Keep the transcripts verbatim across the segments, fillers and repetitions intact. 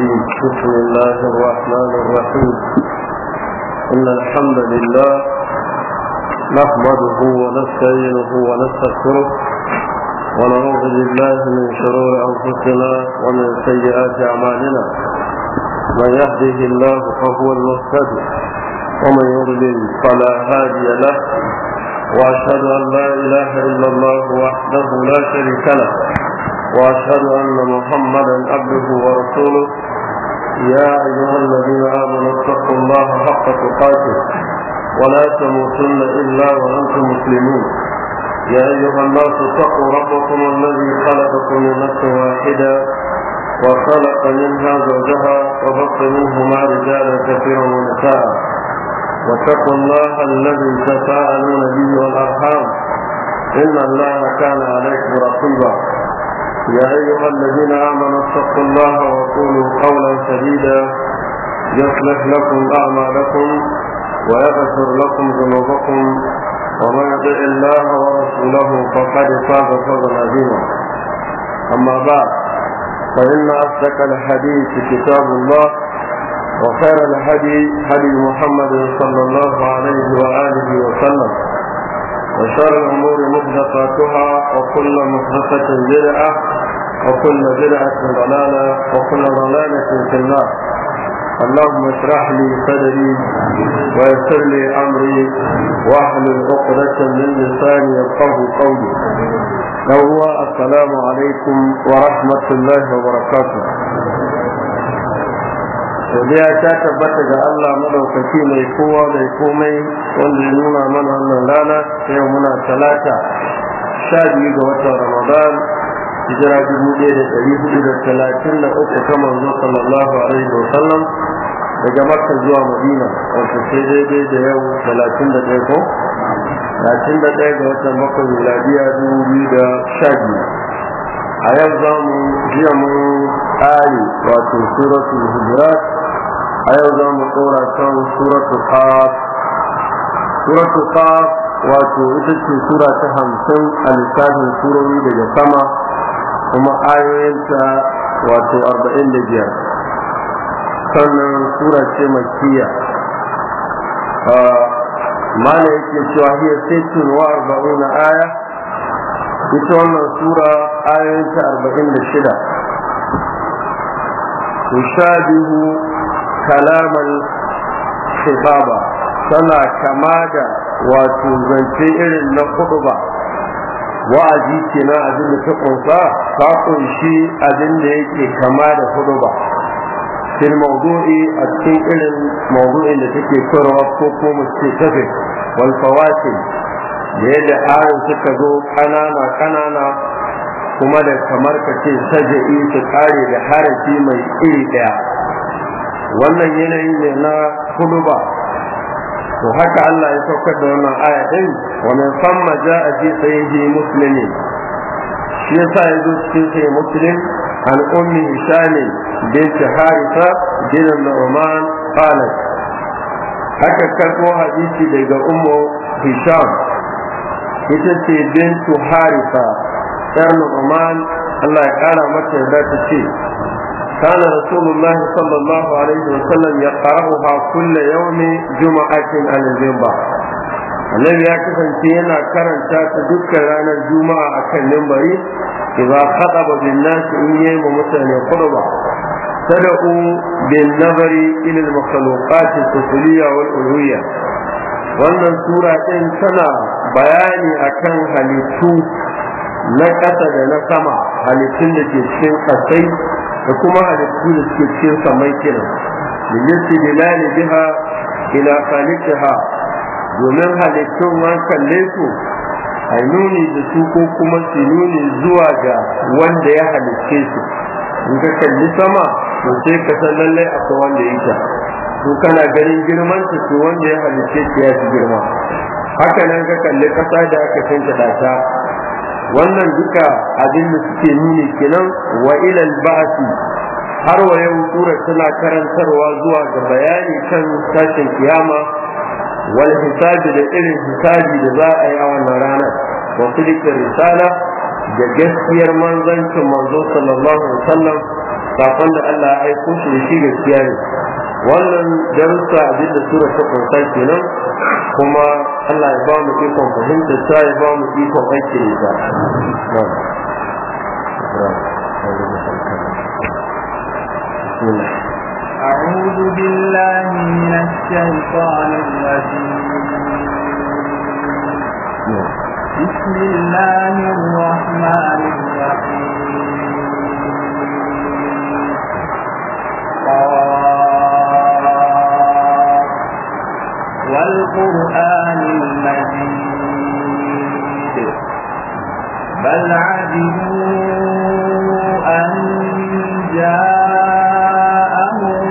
الرجيم. بسم الله الرحمن الرحيم. إن الحمد لله نحمده ونستعينه ونستغفره ونعوذ بالله من شرور أنفسنا ومن سيئات أعمالنا. من يهده الله فهو المهتدي ومن يضلل فلا هادي له، وأشهد أن لا إله إلا الله وحده لا شريك له، وأشهد أن محمدا عبده ورسوله. يا أيها الذين آمنوا اتقوا الله حق تقاته ولا تموتن إلا وأنتم مسلمون. يا أيها الناس اتقوا ربكم الذي خلقكم من نفس واحدة وخلق منها زوجها وبث منهما رجالا كثيرا ونساء، واتقوا الله الذي تساءلون به والأرحام إن الله كان عليكم رقيبا. يا أيها الذين آمنوا اتقوا الله وقولوا قولا سديدا يصلح لكم أعمالكم ويغفر لكم ذنوبكم، ومن يطع الله ورسوله فقد فاز فوزا عظيما. أما بعد، فإن أصدق الحديث كتاب الله، وخير الهدي هدي محمد صلى الله عليه وآله وسلم، وشر الأمور محدثاتها وكل محدثة بدعة وكل بدعة ضلالة وكل ضلالة في النار. اللهم اشرح لي صدري ويسر لي أمري واحلل عقدة من لساني يفقهوا قولي. هو السلام عليكم ورحمة الله وبركاته. Godiya ta tabbata ga Allah madaukaki mai kowa mai komai wanda ya nuna mana wannan rana yau muna talata sha biyu ga watan Ramadan, hijira dubu ɗaya da ɗari hudu da talatin da uku ta manzo sallallahu alaihi wa sallam daga Makka zuwa Madina, wato sai daidai da yau talatin da ɗaya ko talatin da ɗaya ga watan bakwai miladiya dubu biyu da sha biyu. A yau za mu jiya mun ƙari wato suratul Hujurat. A yau za mu ɗora kan suratul Qaf. Suratul Qaf wato ita ce sura ta hamsin a lissafin surori daga sama, kuma ayoyinta wato arba'in da biyar. Sannan sura ce makkiya. Mala yake cewa hiya sittun wa arba'una aya. Ita wannan sura ayoyinta arba'in da shida. Tushabihu kalaman shibaba, tana kama da wato zance irin na kuduba. Wa'azi kenan abin da ta kunsa, ta kunshi abin da yake kama da kuduba fil mawdu'i, a cikin irin mawdu'in da take korowa ko ko mu ce tafi wal fawatil, da yadda ayoyin suka zo kanana kanana kuma da kamar ka ce saja'i su kare da harafi mai iri daya. Wannan yanayi ne na kuduba. To haka Allah ya saukar da wannan aya din, wa min thumma ja'a fi sahihi Muslim. Shi yasa yazo cikin sahih Muslim an ummi Hisham bint Haritha bin Nu'man qalat, haka karbo hadisi daga ummu Hisham, ita ce bintu Haritha yar Nu'man, Allah ya kara mata da ta ce كان رسول الله صلى الله عليه وسلم يقرأها كل يوم جمعة على المنبر. الذي يكفن فينا كرن شات ذكر لنا الجمعة أكل المنبر إذا خطب بالناس إنيهم ومثلا الخطبة. تدعو بالنظر إلى المخلوقات السفلية والألوية. wannan sura ɗin tana bayani akan halittu na ƙasa da na sama, halittun da ke cikin ƙasai da kuma halittu da suke cikin samai kenan, da yake dilali biha ila khaliqiha, domin halittun an kalle su a nuni da su ko kuma su nuni zuwa ga wanda ya halicce su. In ka kalli sama to sai ka san lallai akwai wanda ya ta, to kana ganin girman ta, to wanda ya halicce ta ya fi girma. Haka nan ka kalli ƙasa da aka tanka ta, wannan duka abin da suke nuni kenan. Wa ilal ba'si, har wa yau sura tana karantarwa zuwa ga bayani kan tashin kiyama, wal hisabi da irin hisabi da za a yi a wannan ranar, wa sidqir risala da gaskiyar manzancin manzo sallallahu alaihi wasallam sakon da Allah ya aiko shi da shi gaskiya ne. Wannan darussa abin da sura ta kunsa kenan, kuma Allah ya ba mu ikon fahimtar ta, ya ba mu ikon aiki da ita. أعوذ بالله من الشيطان الرجيم. بسم الله الرحمن الرحيم. والقرآن المجيد بل عجبوا أن جاءهم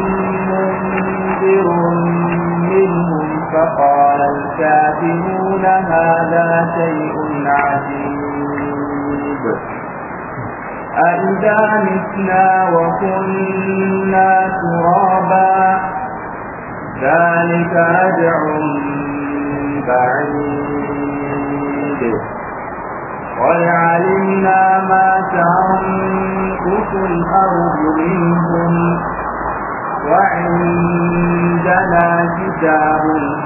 منذر منهم فقال الكافرون هذا شيء عجيب أإذا متنا وكنا ترابا ذلك رجع بعيد قد علمنا ما تنقص الأرض منهم وعندنا كتاب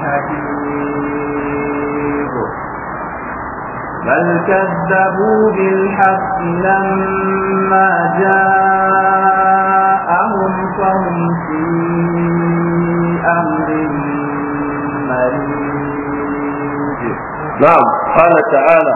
حكيم بل كذبوا بالحق لما جاءهم فهم في أمر مريج. نعم. قال تعالى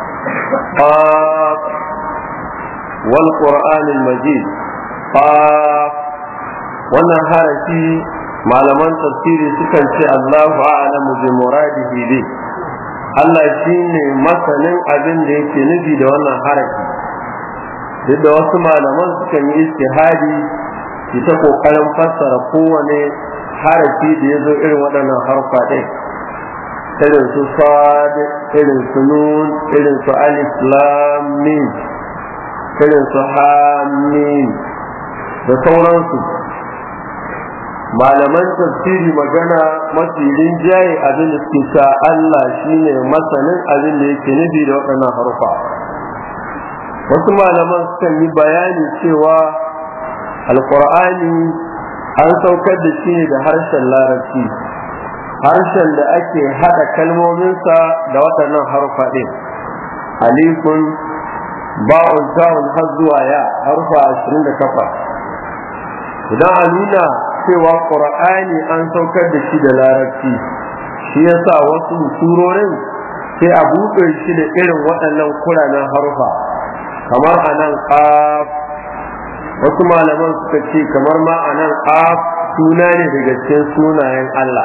قاف والقرآن المجيد. قاف wannan harafi malaman tafsiri sukan ce Allahu a'lamu bi muradihi bi, Allah shine masanin abin da yake nufi da wannan harafi. Duk da wasu malaman sukan yi istihadi su ta kokarin fassara kowane harafi da ya zo irin waɗannan harfa ɗin, irin su sad, irin su nun, irin su alif lam mim, irin su ha mim da sauransu. Malaman tafsiri magana mafi rinjaye abin da suke sa Allah shine masanin abin da yake nufi da waɗannan harfa. Wasu malaman sukan yi bayani cewa alƙur'ani an saukar da shi ne da harshen larabci, harshen da ake haɗa kalmominsa da waɗannan harfa ɗin, alifun ba'un ta'un har zuwa ya, harfa ashirin da takwas. Idan a nuna cewa ƙur'ani an saukar da shi da larabci, shi yasa wasu surorin sai a buɗe shi da irin waɗannan kuranan harfa, kamar a nan ƙaf. Wasu malaman suka ce kamar ma a nan ƙaf suna ne daga cikin sunayen Allah.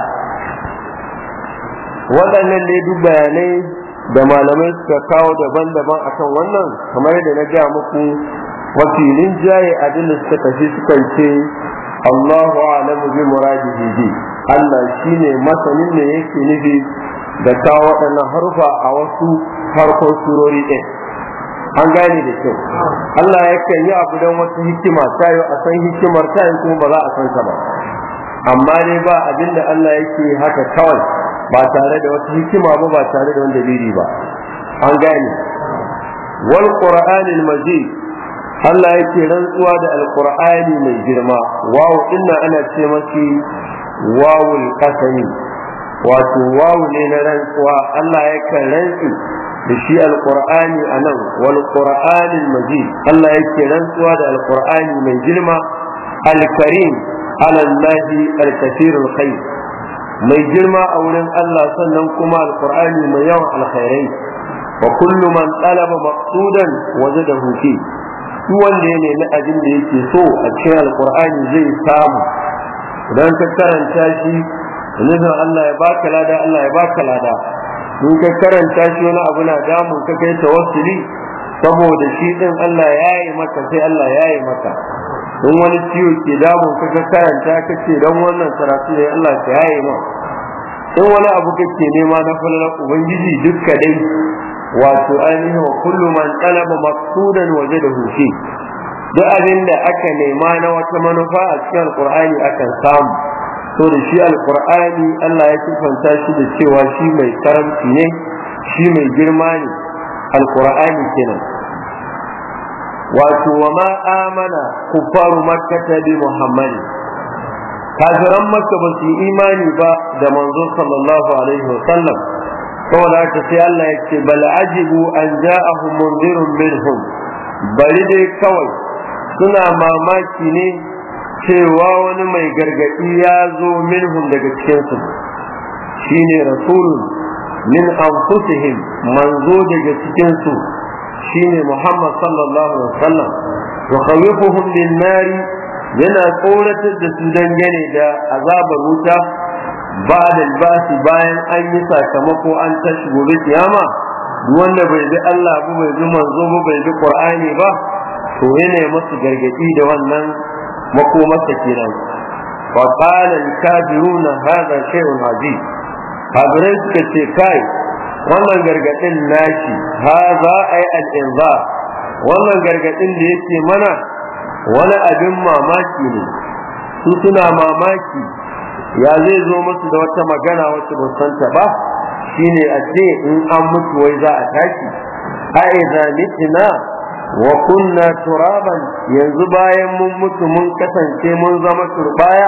Waɗannan ne duk bayanai da malamai suka kawo daban-daban akan wannan, kamar yadda na gaya muku wakilin jaye abin da suka tafi sukan ce Allahu a'lamu bi muradihi bi, Allah shine masanin ne yake nufi da kawo waɗannan harfa a wasu harkon surori ɗin. An gane da kyau. Allah yakan yi abu don wata hikima, ta yi a san hikimar, ta yi kuma ba za a san ta ba. Amma dai ba abinda Allah yake haka kawai ba tare da wata hikima ba, ba tare da wani dalili ba. An gane. Wal Qur'anil Majid, Allah yake rantsuwa da Alƙur'ani mai girma. Wawu dinnan ana ce maki wawul qasami, wato wawu ne na rantsuwa. Allah yakan rantsi da shi Alƙur'ani anan, wal Qur'anil Majid, Allah yake rantsuwa da Alƙur'ani mai girma, al-Karim ala Allah al-kathirul khair, mai girma a wurin Allah, sannan kuma Alƙur'ani mai yawan alkhairai. Wa kullu man talaba maqsudan wajadahu fi, duk wanda ya nemi abin da yake so a cikin Alƙur'ani zai samu. Idan ka karanta shi, nufin Allah ya baka lada, Allah ya baka lada. In ka karanta shi wani abu na damun ka kai tawassuli saboda shi din Allah ya yi maka, sai Allah ya yi maka. In wani ciwo ke damun ka ka karanta ka ce dan wannan karatu ne Allah ya yi ma. In wani abu kake nema na falalar ubangiji dukka dai, wato ainihin wa kullu man talaba maqsudan wajadahu fi, duk abin da aka nema na wata manufa a cikin Alƙur'ani akan samu. So da shi Alƙur'ani Allah ya sifanta shi da cewa shi mai karamci ne, shi mai girma ne, Alƙur'ani kenan. wato wa ma amana kuffaru makkah bi muhammadin kafiran makka ba su imani ba da manzo sallallahu alaihi wa sallam saboda haka sai Allah ya ce bal ajibu an ja'ahum mundirun minhum bari dai kawai suna mamaki ne cewa wani mai gargadi ya zo minhum daga cikin su shine rasulun min anfusihim manzo daga cikin su shine Muhammad sallallahu alaihi wasallam wa khawifuhum bin nari yana tsoratar da su dangane da azabar wuta ba da basi bayan an yi sakamako an tashi gobe kiyama wanda bai bi Allah ba bai bi manzo ba bai bi Qur'ani ba to yana musu gargadi da wannan makomarsa kenan wa qala al-kafiruna hadha shay'un ajib kafirai suka ce kai wannan gargadin nashi hadha ay al-inzar wannan gargadin da yake mana wani abin mamaki ne su suna mamaki ya zai zo musu da wata magana wacce ba santa ba shine a ce in an mutu wai za a tashi a idza mitna wa kunna turaban yanzu bayan mun mutu mun kasance mun zama turbaya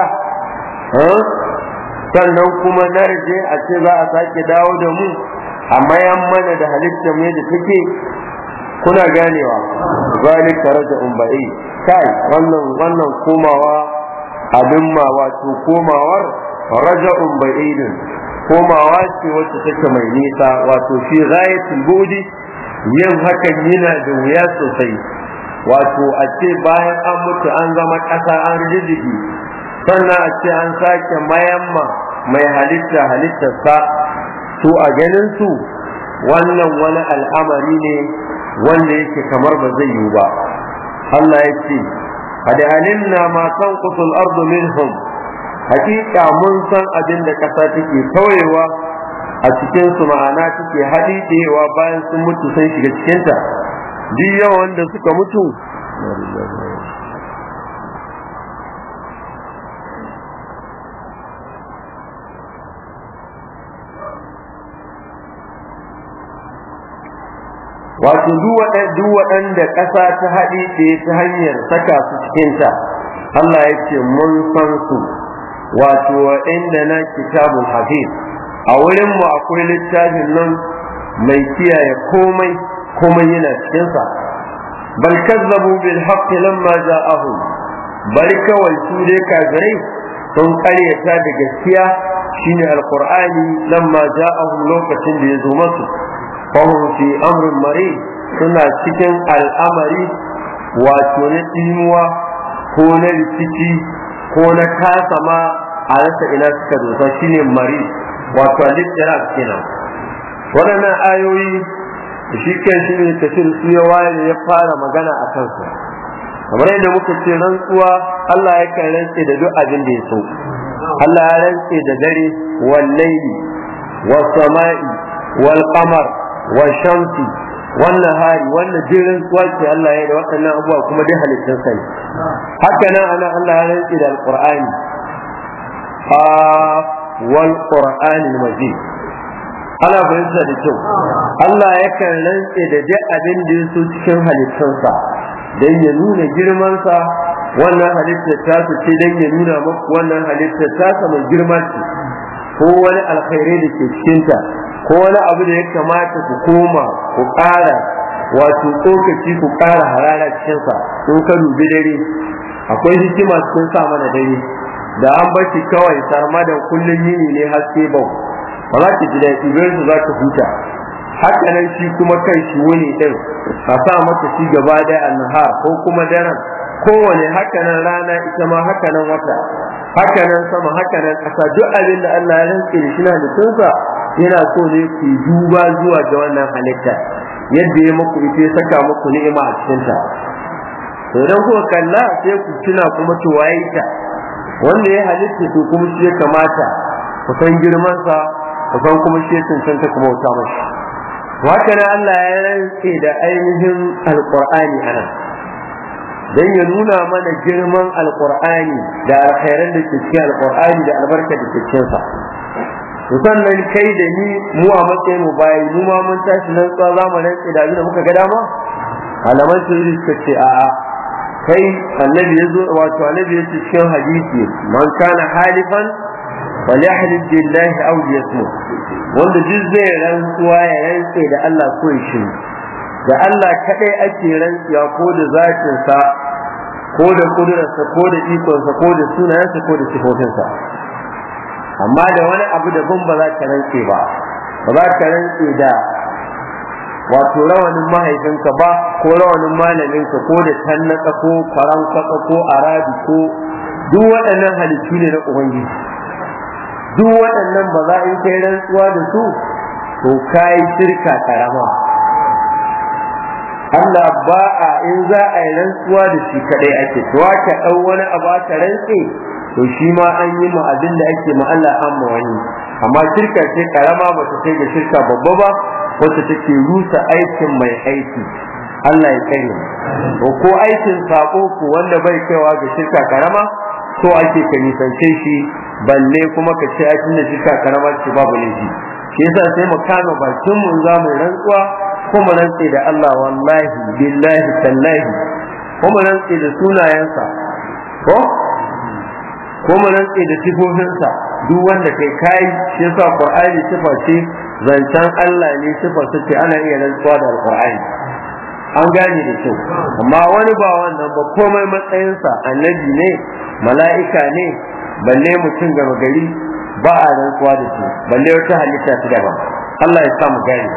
sannan kuma narje a ce za a sake dawo da mu a mayan mana da halitta mai da take kuna ganewa zalika raja'un ba'i kai wannan wannan komawa abin ma wato komawar raja'un ba'idin komawa ce wacce take mai nisa wato fi ghayatul budi yin hakan yana da wuya sosai wato a ce bayan an mutu an zama ƙasa an rijiji sannan a ce an sake mayamma mai halitta halittarsa to a ganin su wannan wani al'amari ne wanda yake kamar ba zai yi ba Allah ya ce qad alimna ma tanqutu al-ardu minhum hakika mun san abin da kasa take tauyewa a cikin su ma'ana take hadidewa bayan sun mutu sai shiga cikin ta duk yawan da suka mutu wato duk waɗanda ƙasa ta haɗi ɗaya ta hanyar saka su cikinta Allah ya ce mun san su wato waɗanda na kitabun hafiz a wurinmu akwai littafin nan mai kiyaye komai komai yana cikinsa bal kazzabu bil haqqi lamma ja'ahum bal kawai su dai kafirai sun ƙaryata da gaskiya shine alqur'ani lamma ja'ahum lokacin da ya zo masu fahim fi amrin mari suna cikin al'amari wato na tsinuwa ko na rikici ko na kasa ma a rasa ina suka dosa shine mari wato al-ittirab kenan waɗannan ayoyi shi kan shi ne tafsir su ya waye ya fara magana a kansu kamar yadda muka ce rantsuwa Allah ya kan rantse da duk abin da ya so Allah ya rantse da dare wal layli was sama'i wal qamar wa shamsi wannan hari wannan jirin kwace Allah ya da waɗannan abubuwa kuma dai halittun sai haka nan ana Allah ya rantsi da alqur'ani a wal qur'anil majid ana bayyana da kyau Allah ya kan rantsi da duk abin da yaso cikin halittunsa dan ya nuna girman sa wannan halittar ta ce dan ya nuna muku wannan halittar ta mai girma ce ko wani alkhairi da ke cikin ta ko wani abu da ya kamata ku koma ku ƙara wato tsokaci ku ƙara harara cikin sa in ka dubi dare akwai hikima cikin sa mana dare da an bashi kawai sarmadan kullun yini ne haske bau ba za ki ji daɗi ba yanzu za ka huta haka nan shi kuma kai shi wuni ɗin a sa mata shi gaba da annahar ko kuma daren kowane haka nan rana ita ma haka nan wata haka nan sama haka nan ƙasa duk abin da Allah ya rantse da shi na halittunsa yana so ne ku duba zuwa ga wannan halitta yadda ya muku ita ya saka muku ni'ima a cikin ta to idan kuka kalla sai ku tuna kuma to waye ta wanda ya halitta to kuma shi ya kamata ku san girman sa ku san kuma shi ya cancanta kuma wuta mashi haka nan Allah ya rantse da ainihin alqur'ani anan dan ya nuna mana girman alqur'ani da alkhairan da ke cikin alqur'ani da albarka da ke cikin sa sannan kai da ni mu a matsayin mu bayi mu ma mun tashi nan tsawa zamanin da abin da muka ga dama malaman tafsiri suka ce a'a kai annabi yazo wato annabi yace cikin hadisi man kana halifan falyahlif billahi aw yasmut wanda duk zai rantsuwa ya rantse da Allah ko shi da Allah kadai ake rantsuwa ko da zatin sa ko da kudurarsa ko da ikon sa ko da sunayensa ko da sifofinsa amma da wani abu da ban ba za ka rantse ba ba za ka rantse da wato rawanin mahaifinka ba ko rawanin malaminka ko da tannaka ko kwarankwaka ko arabi ko duk waɗannan halittu ne na ubangiji duk waɗannan ba za a yi kai rantsuwa da su to kai shirka karama Allah ba a in za a yi rantsuwa da shi kadai ake to ka dau wani abu ka rantse to shi ma an yi mu abin da ake ma Allah amma wani amma shirka ce karama ba ta kai ga shirka babba ba wacce take rusa aikin mai aiki Allah ya kare to ko aikin sako ku wanda bai kaiwa ga shirka karama so ake ka nisance shi balle kuma ka ce aikin da shirka karama ce babu laifi shi yasa sai mu kama bakin mu za mu rantsuwa ko mu rantse da Allah wallahi billahi tallahi ko mu rantse da sunayensa ko ko mu rantse da sifofinsa duk wanda kai kai shi yasa Qur'ani sifa ce zancen Allah ne sifa ce ana iya rantsuwa da Qur'ani an gane da kyau amma wani ba wannan ba komai matsayinsa annabi ne mala'ika ne balle mutum gaba gari ba a rantsuwa da shi balle wata halitta ta daban Allah ya sa mu gane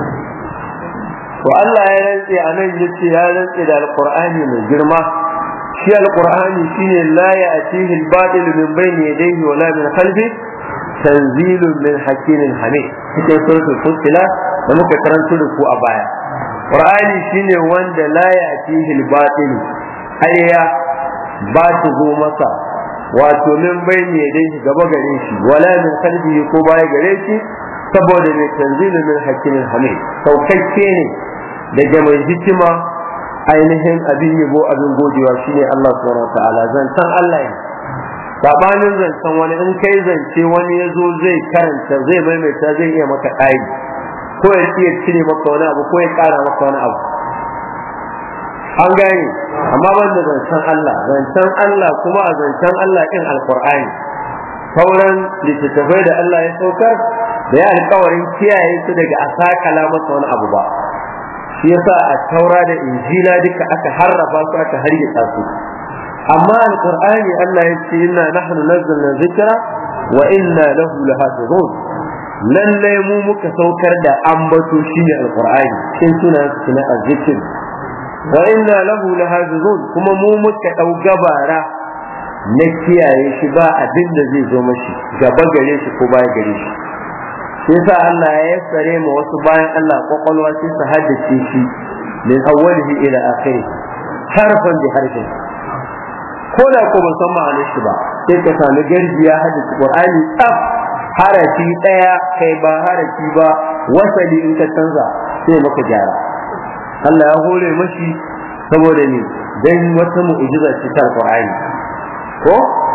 to Allah ya rantse anan yace ya rantse da Al-Qur'ani mai girma shi Al-Qur'ani shine la ya'tihi al-batil min bayni yadayhi wa la min khalfi tanzilun min hakimin hamid cikin suratul fussilat da muka karanto da ku a baya Qur'ani shine wanda la ya'tihi al-batil ayya ba ta zo masa wato min bayni yadayhi gaba gare shi wala min khalfihi ko baya gare shi saboda mai tanzilun min hakimin hamid saukakke ne daga mai hikima ainihin abin yabo abin godewa shine Allah subhanahu wataala zancan Allah ne sabanin zancen wani in kai zance wani ya zo zai karanta zai maimaita zai iya maka ɗari ko ya iya cire maka wani abu ko ya ƙara maka wani abu an gane amma ban da zancen Allah zancen Allah kuma a zancen Allah ɗin alƙur'ani sauran littattafai da Allah ya saukar da ya alƙawarin kiyaye su daga a sakala masa wani abu ba shi yasa a taura da injila duka aka harrafa su aka hargitsa su amma alqur'ani Allah ya ce inna nahnu nazzalna dhikra wa inna lahu lahafizun lalle mu muka saukar da ambato shine alqur'ani cikin sunan sunan azzikr wa inna lahu lahafizun kuma mu muka dau gabara na kiyaye shi ba abin da zai zo mashi gaba gare shi ko baya gare shi yasa Allah ya yassare mu wasu bayan Allah kwakwalwa sai su haddace shi min awwalihi ila akhirih harfan bi harfin ko da ko ban san ma'anar shi ba sai ka sami garjiya haddace Qur'ani tsaf harafi daya kai ba harafi ba wasali in ka canza sai maka gyara Allah ya hore mashi saboda ni dan wata mu'jiza ce ta Qur'ani ko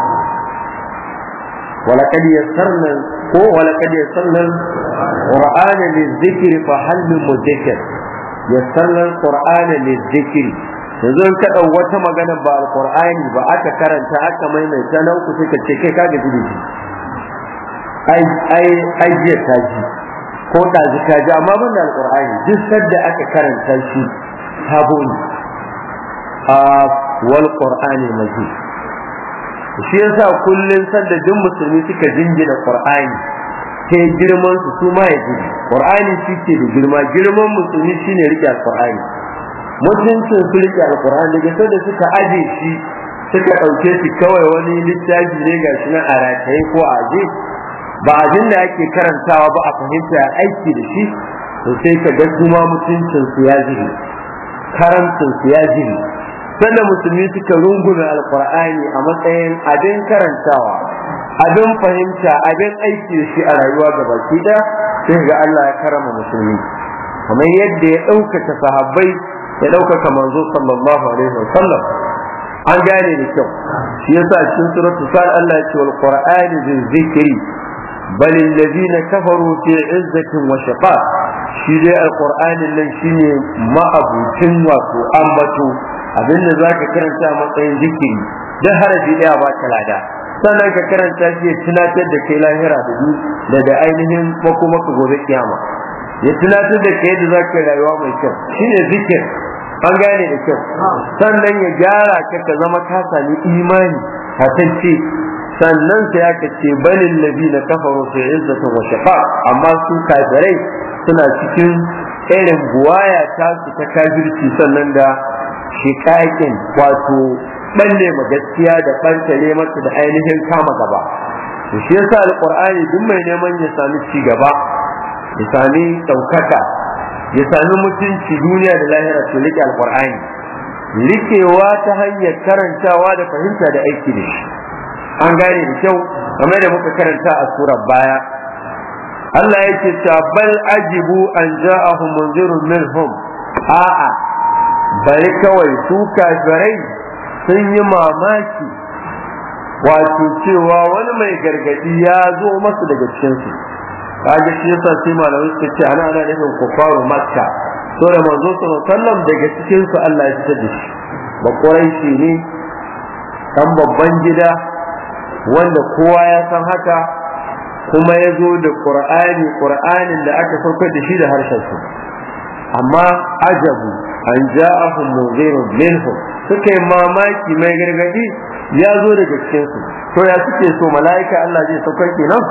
ولقد يسرنا هو ولقد يسرنا القرآن للذكر فهل من مدكر يسرنا القرآن للذكر yanzu in ka ɗau wata magana ba alƙur'ani ba aka karanta aka maimaita na uku sai ka ce kai ka gaji da shi ai ai ai jiya ta ji ko ɗazu ka ji amma ban da alƙur'ani duk sadda aka karanta shi sabo ne a wal qur'ani majid shi yasa kullun sanda duk musulmi suka jingina qur'ani sai girman su su ma ya ji qur'ani shike da girma girman musulmi shine rike alqur'ani mutuncin su rike alqur'ani daga sanda suka aje shi suka dauke shi kawai wani littafi ne gashi na aratai ko aje ba abin da ake karantawa ba a fahimta aiki da shi to sai ka ga kuma mutuncin su ya ji karantin su ya ji sanda musulmi suka rungume alqur'ani a matsayin abin karantawa abin fahimta abin aiki da shi a rayuwa gabaki da sai ga Allah ya karama musulmi kamar yadda ya ɗaukaka sahabbai ya ɗaukaka manzo sallallahu alaihi wa sallam an gane da kyau shi yasa cikin suratul sad Allah ya ce wal qur'ani zil zikri bal alladhina kafaru fi izzatin wa shiqaq shi dai alqur'anin nan shine ma'abucin wato ambato abinda zaka karanta matsayin zikiri da harafi daya ba ta lada sannan ka karanta shi ya tunatar da kai lahira da du da da ainihin makoma ka gobe kiyama ya tunatar da kai yadda zaka rayuwa mai kyau shine zikir an gane da kyau sannan ya gyara ka ka zama ka sami imani hatacce sannan sai aka ce balil ladina kafaru fi izzatin wa shaqa amma su kafirai suna cikin irin buwaya ta su ta kafirci sannan da shikakin wato balle ma gaskiya da bantare mata da ainihin kama gaba to shi yasa alqur'ani duk mai neman ya sami ci gaba ya sami daukaka ya sami mutunci duniya da lahira to rike alqur'ani rikewa ta hanyar karantawa da fahimta da aiki da shi an gane da kyau kamar da muka karanta a surar baya Allah yake cewa bal ajibu an ja'ahum munzirun minhum a'a bari kawai su kafirai sun yi mamaki wato cewa wani mai gargadi ya zo masu daga cikin su kaga shi yasa sai malamai suka ce ana ana nufin kufaru makka to da manzo sallallahu alaihi wasallam daga cikin su Allah ya fitar da shi ba quraishi ne dan babban gida wanda kowa ya san haka kuma ya zo da qur'ani qur'anin da aka saukar da shi da harshen su amma ajabu an ja'ahum munzirun minhum suka yi mamaki mai gargadi ya zo daga cikin su to ya suke so mala'ika Allah zai saukar kenan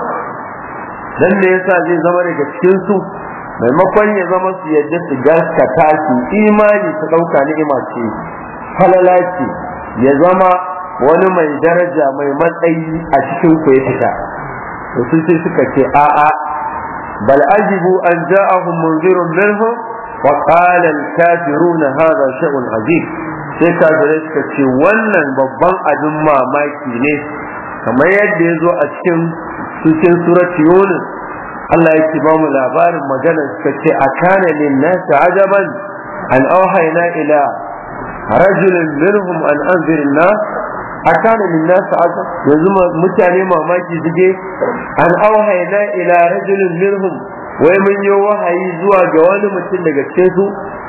dan me yasa zai zama daga cikin su maimakon ya zama su yadda su gaskata su imani su dauka ni'ima ce halala ce ya zama wani mai daraja mai matsayi a cikin ku ya fita to sun sai suka ce a'a bal ajibu an ja'ahum munzirun minhum wa qala al-kafiruna hadha shay'un ajib sai kafirai suka ce wannan babban abin mamaki ne kamar yadda ya zo a cikin cikin surat Yunus Allah yake ba mu labarin maganar suka ce akana lin nas ajaban an auhayna ila rajulin minhum an anzir an-nas akana lin nas ajab yanzu mutane mamaki suke an auhayna ila rajulin minhum wai mun yi wahayi zuwa ga wani mutum daga cikin su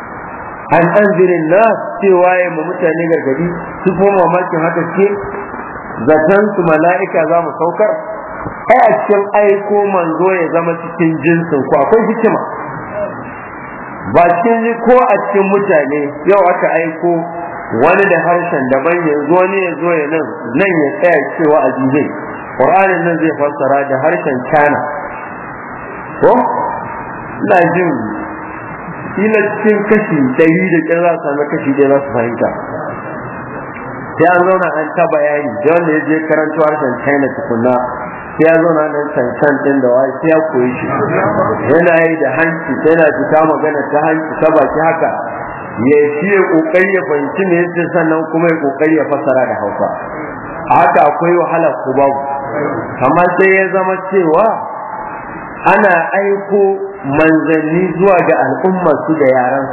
an anzir an-nas cewa ya mu mutane gargadi su ko mamakin haka ce zaton su mala'ika za mu saukar ai a cikin aiko manzo ya zama cikin jinsin ku akwai hikima ba cikin ko a cikin mutane yau aka aiko wani da harshen daban ya zo ne ya zo ya nan nan ya tsaya cewa azizai Qur'anin nan zai fassara da harshen China ko ina jin ina cikin kashi ɗari da ƙin za su sami kashi ɗaya za su fahimta sai an zauna an ta bayani da wanda ya je karanta harshen China tukunna sai ya zauna nan cancan din da wai sai ya koyi shi yana yi da hanci yana fita magana ta hanci ta baki haka ya shi ya kokari ya fahimci me yake sannan kuma ya kokari ya fassara da Hausa haka akwai wahala ko babu amma sai ya zama cewa ana aiko manzanni zuwa ga al'ummar su da yaran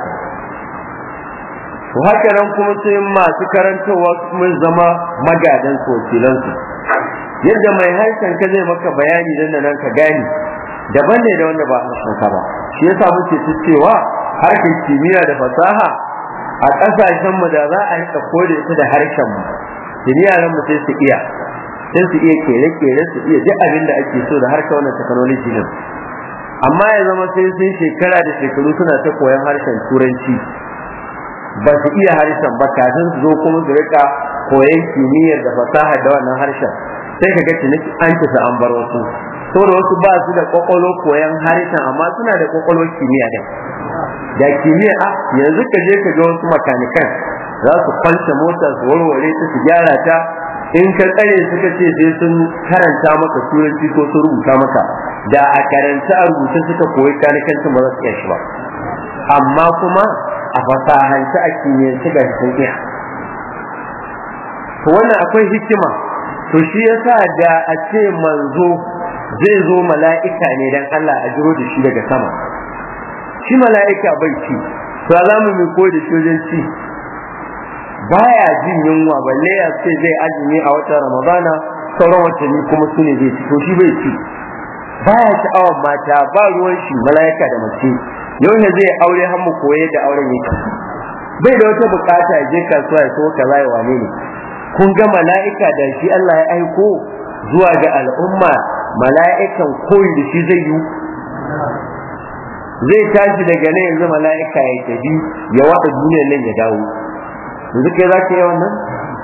su haka nan kuma sai masu karantarwa kuma zama magadan su wakilan su yadda mai harshen ka zai maka bayani dan nan ka gani daban ne da wanda ba harshen ka ba shi yasa muke cewa harkar kimiyya da fasaha a kasashen mu da za a yi koda ita da harshen mu yaran mu sai su iya sai su iya kere-kere su iya duk abin da ake so da harkar wannan technology din amma ya zama sai sun shekara da shekaru suna ta koyan harshen turanci ba su iya harshen ba kafin su zo kuma su rika koyan kimiyyar da fasaha da wannan harshen sai ka ga ciniki an tafi an bar wasu saboda wasu ba su da kwakwalo koyan harshen amma suna da kwakwalo kimiyya da da kimiyya a yanzu ka je ka ga wasu makanikan za su kwalce mota su warware ta su gyara ta in ka tsare suka ce sai sun karanta maka turanci ko sun rubuta maka da a karanta a rubuce suka koyi kanikancin ba za su iya shi ba amma kuma a fasahance a kimiyyance ga sun iya to wannan akwai hikima to shi yasa da a ce manzo zai zo mala'ika ne dan Allah a jiro da shi daga sama shi mala'ika bai ci to alamu mai koyi da shi wajen ci baya jin yunwa balle ya ce zai azumi a watan Ramadana sauran watanni kuma su ne zai ci to shi bai ci baya sha'awar mata ba ruwan shi mala'ika da mace yau ne zai aure har mu koye da auren yake bai da wata bukata ya je kasuwa ya so kaza ya wane ne kun ga mala'ika da shi Allah ya aiko zuwa ga al'umma mala'ikan koyi da shi zai yi zai tashi daga nan yanzu mala'ika ya tafi ya wada duniyar nan ya dawo yanzu kai za ka yi wannan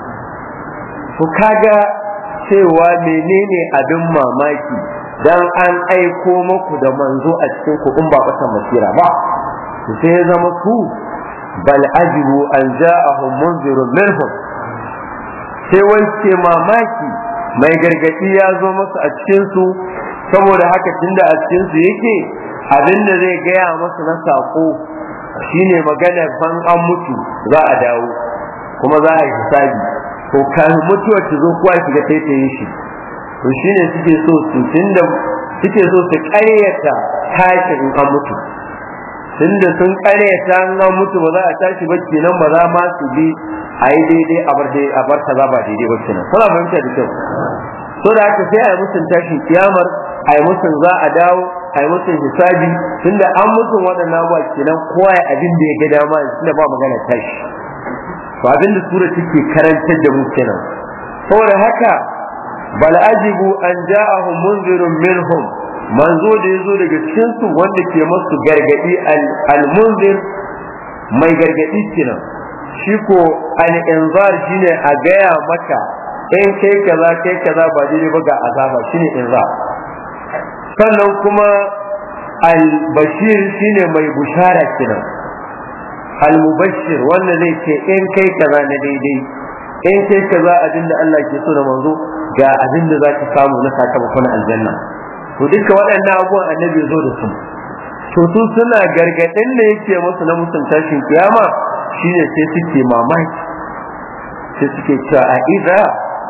to kaga cewa menene abin mamaki dan an aiko muku da manzo a cikin ku in ba kasan basira ba sai ya zama ku bal ajibu an ja'ahum munzirun minhum sai wance mamaki mai gargadi ya zo musu a cikin su saboda haka tunda a cikin su yake abin da zai gaya musu na sako shine magana ban an mutu za a dawo kuma za a yi hisabi ko kan mutuwa ta zo kuwa shiga taitayin shi to shine suke so su tunda suke so su ƙaryata tashi in an mutu tunda sun ƙaryata in an mutu ba za a tashi ba kenan ba za ma su bi a yi daidai a bar dai a bar kaza ba daidai ba kenan kuna fahimta da kyau so da haka sai a yi musun tashin kiyamar a yi musun za a dawo a yi musun hisabi tunda an musun waɗannan abubuwa kenan kowa ya abin da ya ga dama tunda ba magana tashi to abin da sura take karantar da mu kenan saboda haka bal ajibu an ja'ahum munzirun minhum manzo da yazo daga cikin su wanda ke musu gargadi al munzir mai gargadi kenan shi ko al inzar shine a gaya maka in kai kaza kai kaza ba daidai ba ga azaba shine inzar sannan kuma al bashir shine mai bushara kenan al mubashir wanda zai ce in kai kaza na daidai in kai kaza abinda Allah ke so da manzo ga abinda zaka samu na sakamakon aljanna to duka waɗannan abubuwan annabi zo da su to su suna gargadin da yake musu na musun tashin kiyama shine sai suke mamaki sai suke cewa a idza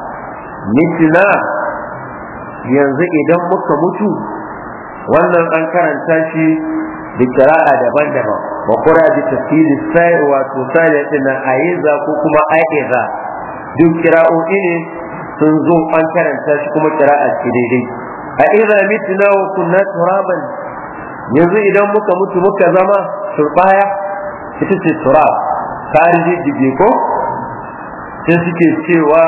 mitna yanzu idan muka mutu wannan an karanta shi da qira'a daban-daban wa qura bi tafsir sai wato sai da aiza ko kuma aiza duk qira'o'i ne sun zo an karanta shi kuma qira'a ce daidai a idza mitna wa kunna turaban yanzu idan muka mutu muka zama turbaya ita ce turab tarihi dige ko sai suke cewa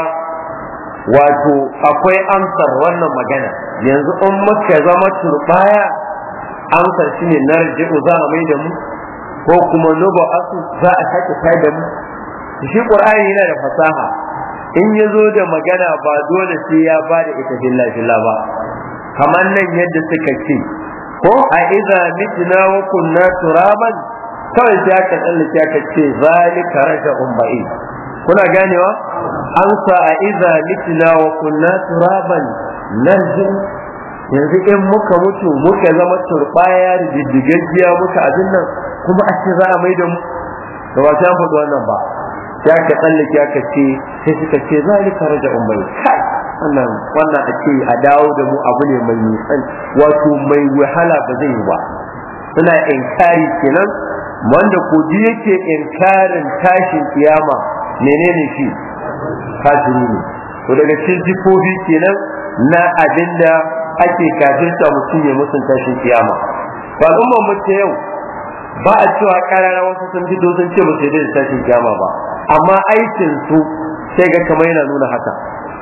wato akwai amsar wannan magana yanzu in muka zama turbaya amsar shine narji'u za a mai da mu ko kuma nuba asu za a sake kai da mu shi qur'ani yana da fasaha in yazo da magana ba dole sai ya bada ita billahi billah ba kamar nan yadda suka ce ko a idza mitna wa kunna turaban kawai sai aka tsallake aka ce zalika raja'un ba'i kuna ganewa an sa a idza mitna wa kunna turaban narji yanzu in muka mutu muka zama turbaya da diddigaggiya muka abin nan kuma a ce za a mai da mu da ba ta faɗi wannan ba sai aka tsallake aka ce sai suka ce zalika raja'un ba'i kai wannan wannan a ce a dawo da mu abu ne mai nisan wato mai wahala ba zai yi ba suna inkari kenan wanda koji yake inkarin tashin kiyama menene shi kafiri ne to daga cikin jifofi kenan na abinda ake kafirta mutum ya musun tashin kiyama ba al'ummar mu ta yau ba a cewa karara wasu sun fito sun ce ba su yi da tashin kiyama ba amma aikin su sai ga kamar yana nuna haka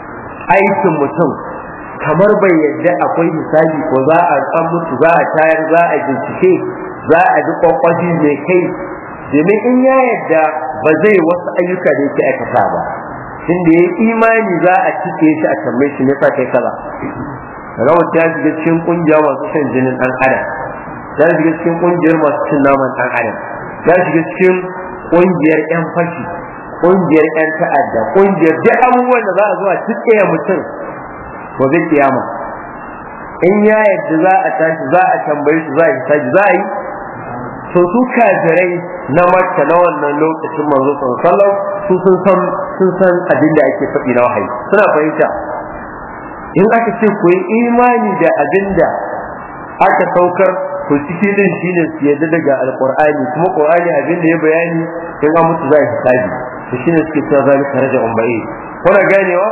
aikin mutum kamar bai yadda akwai hisabi ko za a san mutu za a tayar za a bincike za a ji kwakwaji mai kai domin in ya yadda ba zai wasu ayyuka da yake aikata ba inda ya imani za a cike shi a tambaye shi ne sa kai kaza rawar ta shiga cikin kungiya masu shan jinin dan adam ta shiga cikin kungiyar masu cin naman dan adam ta shiga cikin kungiyar yan fashi kungiyar yan ta'adda kungiyar duk abubuwan da za a zo a cike mutum ko zai kiyama in ya yadda za a tashi za a tambaye shi za a tashi za a yi to su kafirai na Makka na wannan lokacin manzo sallallahu su sun san sun san abin da ake faɗi na wahayi suna fahimta in aka ce ku yi imani da abin da aka saukar to cikin din shine su yadda daga alqur'ani kuma qur'ani abin da ya bayani in ga mutu za a hisabi to shine suke cewa zalika raja'un ba'i kuna ganewa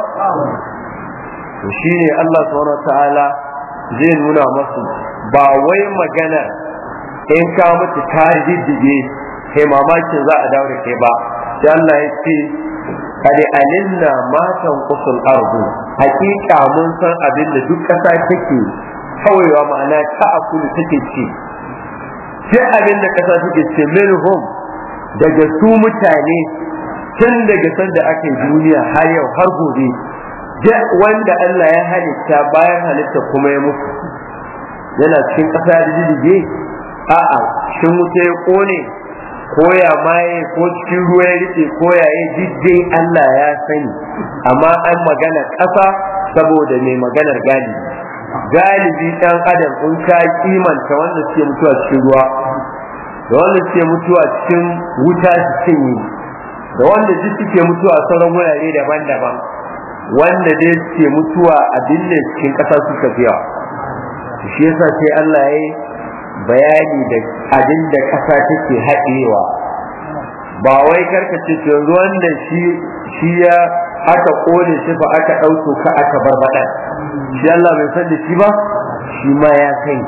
to shine Allah subhanahu wataala zai nuna masu ba wai magana in ka mutu ka riddige kai mamakin za a dawo da kai ba. sai Allah ya ce kadi alinna matan qusul ardu, hakika mun san abin da duk kasa take kawaiwa, ma'ana ta akulu take ci, sai abin da kasa take ce minhum daga su mutane, tun daga san da aka yi duniya har yau har gobe, duk wanda Allah ya halitta bayan halitta kuma ya mutu yana cikin kasa da jirage, a'a shin wuta ya kone ko ya maye ko cikin ruwa ya rike ko ya yi jiddai Allah ya sani, amma an magana ƙasa saboda mai maganar galibi galibi ɗan adam in ka kimanta wanda suke mutuwa cikin ruwa da wanda suke mutuwa cikin wuta su cinye da wanda duk suke mutuwa sauran wurare daban-daban, wanda dai suke mutuwa a binne cikin ƙasa suka fiya. shi yasa sai Allah ya yi bayani da abin da ƙasa take haɗewa, ba wai karkace ce yanzu wanda shi shi ya aka kone shi fa aka ɗauko ka aka barbada, shi Allah bai san da shi ba, shi ma ya kai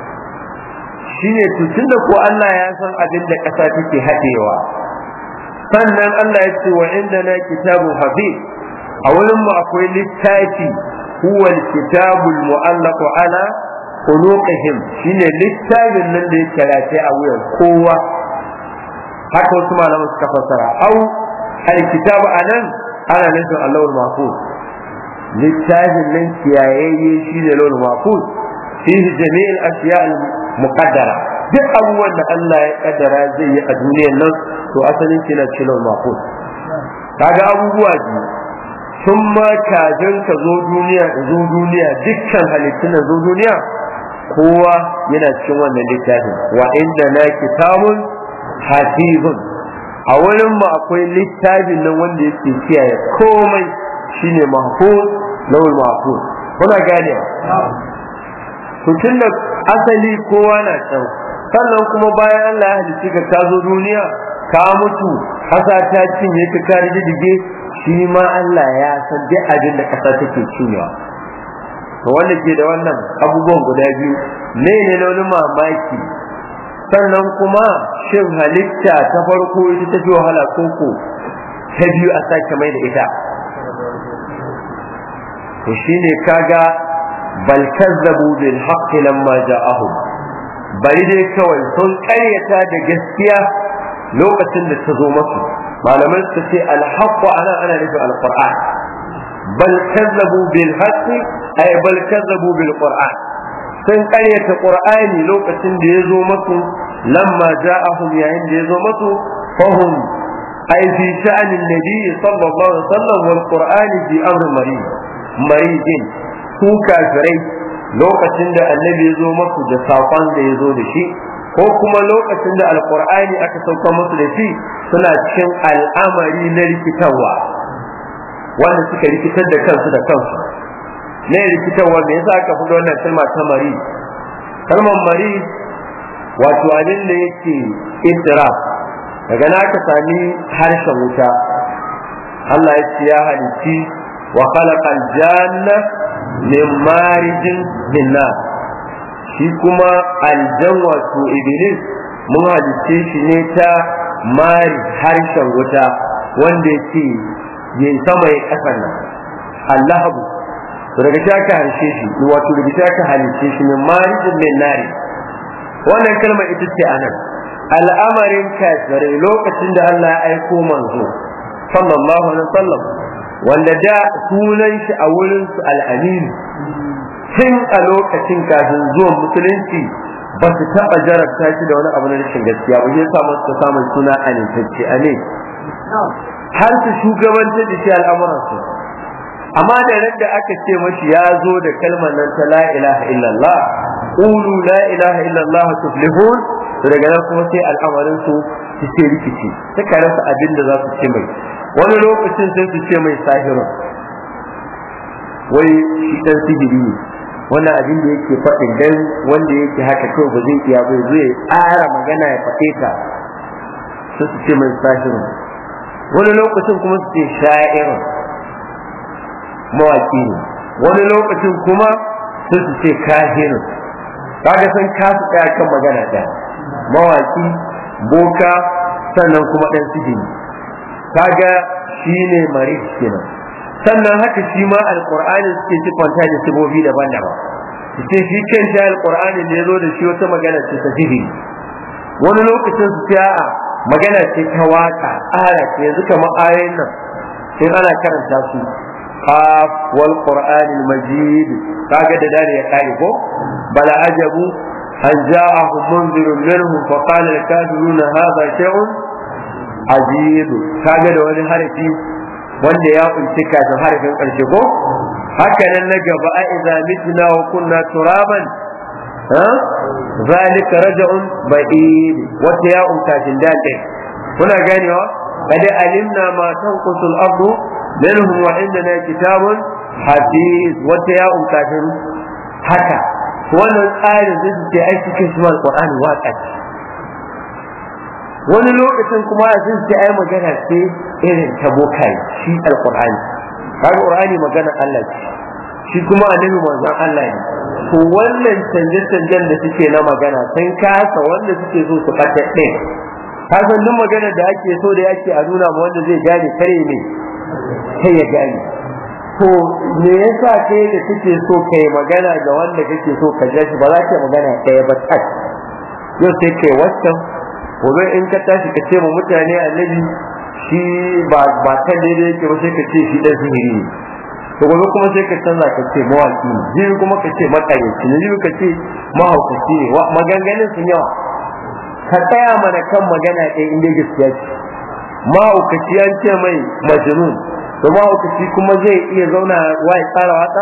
shi ne tutun da ko Allah ya san abin da ƙasa take haɗewa. Sannan Allah ya ce wa inda na kitabun hafiz, a wurin mu akwai littafi, huwa kitabul mu'allaq ala quluqihim, shine littafin nan da yake rataye a wuyan kowa, haka wasu malaman suka fassara. Au alkitab anan ana nufin Allahul Mahfuz, littafin nan kiyayayye shine Allahul Mahfuz, fihi jami'il ashiya al muqaddara, duk abubuwan da Allah ya kaddara zai yi a duniyar nan to asalin shi na cikin Allahul Mahfuz. Kaga abubuwa ji sun ma kajin ka zo duniya da zo duniya, dukkan halittun da zo duniya kowa yana cikin wannan littafin. Wa inda na kitabun hafizun, a wurin mu akwai littafin nan wanda yake kiyaye komai, shine mahfuz, lawul mahfuz. Kuna gane to tunda asali kowa na can, sannan kuma bayan Allah ya halicci ka ka zo duniya ka mutu, kasa ta cinye ka ka dige, shi ma Allah ya san duk abin da kasa take cinyewa. to wanda ke da wannan abubuwan guda biyu ne ne na wani mamaki. Sannan kuma shin halitta ta farko ita ta fi wahala koko ta biyu a sake mai da ita? to shine kaga bal kazzabu bil haqqi lamma ja'ahum, bari dai kawai sun karyata da gaskiya lokacin da ta zo masu. malamai suka ce al haqqu ana ana nufin al qur'an, bal kazzabu bil haqqi ay bal kazzabu bil qur'an, sun karyata qur'ani lokacin da ya zo masu, lamma ja'ahum yayin da ya zo masu, fahum ay fi sha'anin nabi sallallahu alaihi wasallam wal qur'ani fi amrin marid maridin, su kafirai lokacin da annabi ya zo masu da sakon da ya zo da shi, ko kuma lokacin da alqur'ani aka sauka musu da shi, suna cikin al'amari na rikitarwa wanda suka rikitar da kansu da kansu. ne rikitarwa me yasa aka fito wannan kalma ta mari? kalmar mari wato abin da yake idra, daga na aka sami harshen wuta. Allah ya ce ya halitti wa khalaqal janna min marijin min nar, shi kuma aljan wato iblis mun halitte shi ne ta mari harshen wuta wanda yake yin sama ya kasa nan Allahu. to daga ta ka harshe shi wato daga ta ka halitte shi min marijin min nar. wannan kalma ita ce anan al'amarin kafirai lokacin da Allah ya aiko manzo sallallahu alaihi wasallam, wanda da sunan shi a wurin su al-amin, tun a lokacin kafin zuwan musulunci ba su taɓa jarabta shi da wani abu na rashin gaskiya ba, ya samu su samun suna amintacce amin, har su shugabanta da shi al'amuransu. amma da nan da aka ce mashi ya zo da kalmar nan ta la ilaha illallah, qulu la ilaha illallah tuflihun, to daga nan kuma sai al'amarin su su ce rikici, suka rasa abin da za su ce mai. wani lokacin sai su ce mai sahiru, wai shi dan sihiri ne, wannan abin da yake faɗin dan wanda yake haka kawai ba zai iya bai zai ƙara magana ya faɗe ta, sai su ce mai sahiru. wani lokacin kuma su ce sha'iru, mawaki ne. wani lokacin kuma sai su ce kahiru. kaga san kasu tsaya kan magana da mawaki boka sannan kuma dan sihiri kaga shine marid kenan sannan haka shi ma alqur'ani suke sifanta da sibobi daban-daban sai shi kanta alqur'ani da yazo da shi wata magana ce ta sihiri wani lokacin su ce a'a magana ce ta waka aya ce yanzu kamar ayoyin nan sai ana karanta su qaf wal qur'anil majid kaga da dare ya kai ko bala ajabu an ja'ahum munzirun minhum fa qala al kafiruna hadha shay'un ajib kaga da wani harafi wanda ya kunshi kafin harafin karshe ko haka nan na gaba a idza mitna wa kunna turaban ha zalika raj'un ba'id wata ya unka jin dade kuna ganewa kada alimna ma tanqusul ardu minhum wa indana kitabun hafiz wata ya unka jin haka wannan tsarin zai ce ai cikin shi alqur'ani waka wani lokacin kuma zai ce ai magana ce irin ta bokai shi alqur'ani kaga qur'ani magana Allah ce shi kuma annabi manzon Allah ne to wannan canje-canjen da suke na magana sun kasa wanda suke so su fata ɗin ka san duk magana da ake so da yake a nuna ma wanda zai gane kare ne sai ya gane to me yasa kai da kake so kai magana ga wanda kake so ka ji ba za ka magana ɗaya ba tak yau sai kai wancan gobe in ka tashi ka ce ma mutane annabi shi ba ba ta daidai yake ba sai ka ce shi dan sihiri ne to gobe kuma sai ka canza ka ce mawaki ne jibi kuma ka ce makareci ne jibi ka ce mahaukaci ne maganganun sun yawa ka tsaya mana kan magana ɗaya inda gaskiya ce mahaukaci an ce mai majnun to mahaukaci kuma zai iya zauna wa ya tsara wata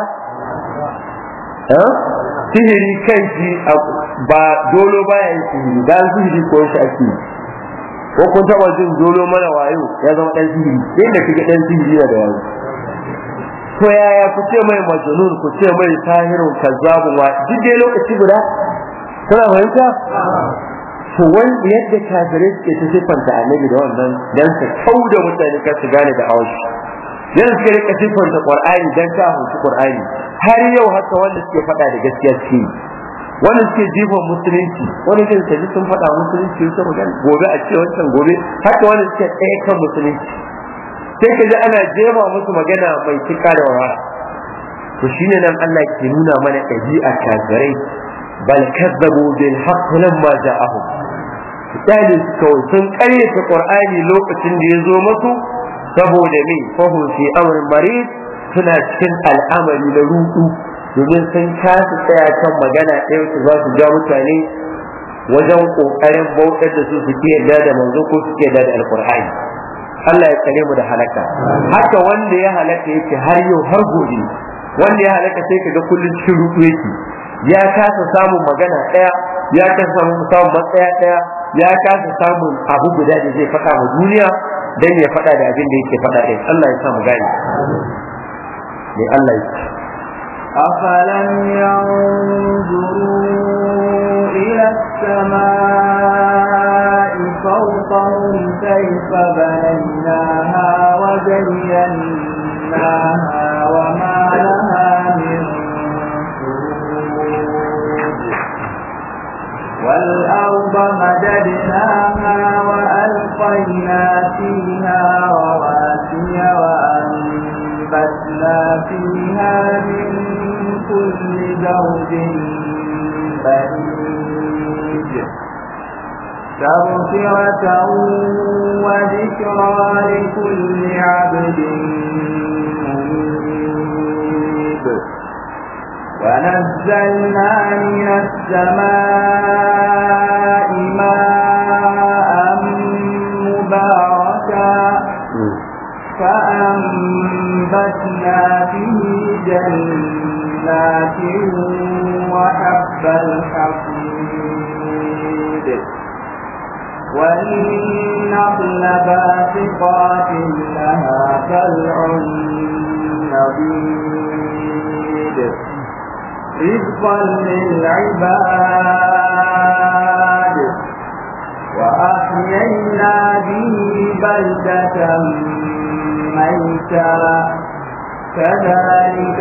sihiri kan shi ba dolo baya yin sihiri dan sihiri ko shi ake ko kun taba jin dolo mana wayo ya zama dan sihiri inda kike dan sihiri da wayo to yaya ku ce mai majnun ku ce mai sahirun kazzabu wa duk dai lokaci guda kana fahimta to wanda yadda kafirai suke ta sifanta annabi da wannan dan su kauda mutane ka su gane da hawashi yan suke rika sifanta qur'ani dan ka hukunci qur'ani har yau haka wanda suke faɗa da gaskiya ce wanda suke jifan musulunci wani jin sai sun faɗa musulunci wata magana gobe a ce wancan gobe haka wanda suke tsaye kan musulunci sai ka ji ana jema musu magana mai cika da wara to shine nan Allah ke nuna mana ɗabi'a kafirai bal kazzabu bil haqq lamma ja'ahum dai kawai sun ƙaryata qur'ani lokacin da ya zo musu saboda me fahu fi amrin marid suna cikin al'amari na rudu domin sun kasa tsaya kan magana ɗaya su za su ja mutane wajen ƙoƙarin bautar da su suke yarda da manzo ko suke yarda da alqur'ani Allah ya tsare mu da halaka haka wanda ya halaka yake har yau har gobe wanda ya halaka sai kaga kullun cikin ruku yake ya kasa samun magana daya ya kasa samun samun matsaya daya ya kasa samun abu guda da zai faɗa wa duniya dan ya faɗa da abin da yake faɗa din Allah ya sa mu gane ne Allah ya أفلم ينظروا إلى السماء فوقهم كيف بنيناها وزيناها وما لها من فروج والأرض مددناها وألقينا فيها رواسي وأنبتنا فيها من كل زوج بهيج تبصرة وذكرى لكل عبد منيب ونزلنا من السماء ماء مباركا فأنبتنا به جنات وحب الحصيد والنخل باسقات لها طلع نضيد رزقا للعباد وأحيينا به بلدة ميتا كذلك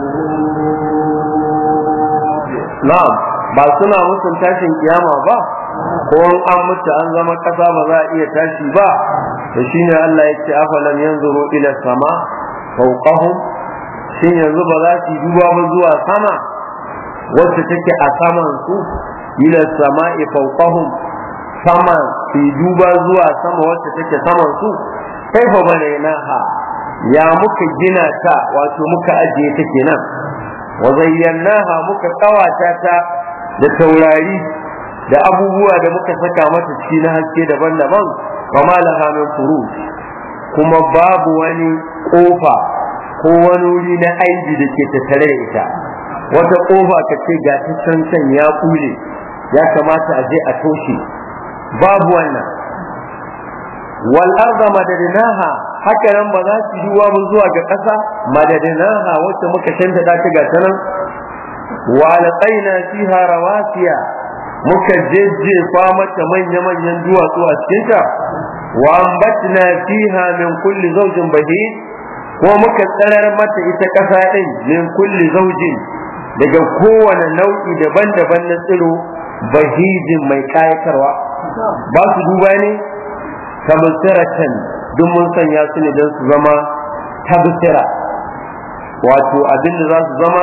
الخروج نعم ba suna musun tashin kiyama ba ko an mutu an zama kasa ba za a iya tashi ba. to shine Allah ya ce afalam yanzuru ila sama fawqahum, shin yanzu ba za su duba ba zuwa sama wacce take a saman su, ila sama'i fawqahum, sama su duba zuwa sama wacce take saman su, kaifa banainaha, ya muka gina ta, wato muka ajiye ta kenan, wa zayyanaha, muka kawata ta da taurari da abubuwa da muka saka mata ciki na haske daban-daban, kama laha min furuj, kuma babu wani kofa ko wani wuri na aiki da ke tattare da ita. Wata kofa ka ce ga ta can ya kule, ya kamata a je a toshe, babu wannan. wal arda madadnaha, haka nan ba za su duwa mu zuwa ga ƙasa madadnaha wacce muka shanta da ta gata nan, wa alqaina fiha rawasiya, muka jejjefa mata manya manyan duwatsu a cikin ta, wa ambatna fiha min kulli zawjin bahij, ko muka tsarar mata ita ƙasa din min kulli zawjin, daga kowane nau'i daban-daban na tsiro, bahijin mai kayatarwa. ba su duba ne tabsiratan, duk mun sanya su ne don su zama tabsira, wato abin da za su zama,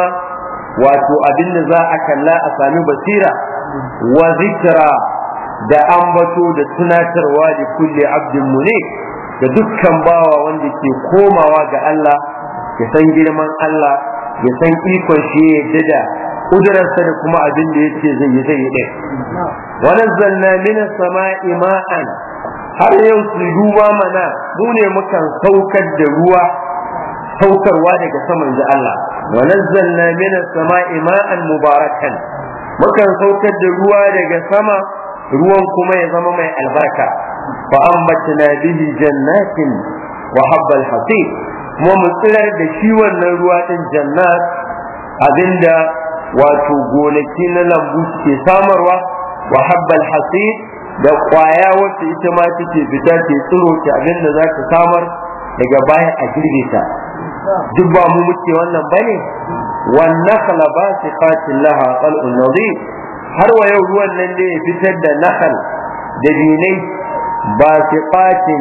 wato abin da za a kalla a sami basira, wa zikra, da ambato da tunatarwa da kulle abdin munib, da dukkan bawa wanda ke komawa ga Allah, ya san girman Allah, ya san ikon shi, ya da kudurarsa da kuma abin da yake zai yi zai yi ɗin. wa nazzalna minas sama'i ma'an, har yau su duba mana, mu ne mukan saukar da ruwa, saukarwa daga saman da Allah. wa nazzalna minas sama'i ma'an mubarakan, mukan saukar da ruwa daga sama, ruwan kuma ya zama mai albarka. fa ambatna bihi jannatin wa habbal hasib, kuma mu tsirar da shi wannan ruwa din jannat, abinda wato gonaki na lambu suke samarwa, wa habbal hasib, da kwaya wacce ita ma take fita ce tsiro ta abin da za ta samar daga baya a girbe ta. duk ba mu muke wannan bane. wan nakhla basiqatin laha qal'un nadid, har wa yau ruwan nan da ya fitar da nakhl da dinai basiqatin,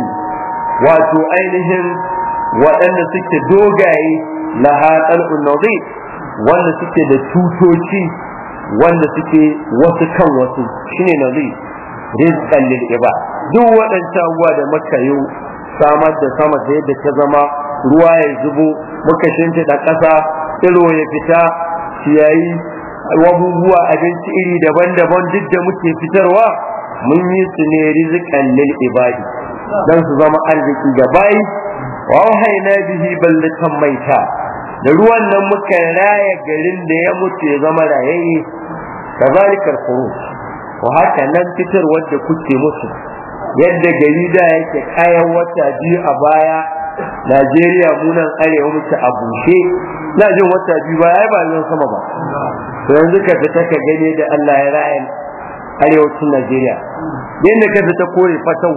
wato ainihin waɗanda suke dogaye, laha qal'un nadid, wanda suke da tutoci, wanda suke wasu kan wasu, shine nadid, rizqan lil ibad. duk waɗancan abubuwa da muka yi samar da sama da yadda ta zama ruwa ya zubo, muka shinta da ƙasa, tsiro ya fita, ciyayi, abubuwa abinci iri daban-daban duk da muke fitarwa, mun yi su ne rizqan lil ibad, dan su zama arziki ga bayi. wa wahayna bihi baldatan maita, da ruwan nan muka raya garin da ya mutu ya zama rayayye. kazalikal khuruj, wa haka nan fitar wadda kuke musu, yadda gari da yake kayan wata biyu a baya, Najeriya munan arewa muke a bushe, na jin wata biyu ba ai ba zan sama ba. to yanzu ka fita ka gane da Allah ya raya arewacin Najeriya, yadda ka fita kore fatau,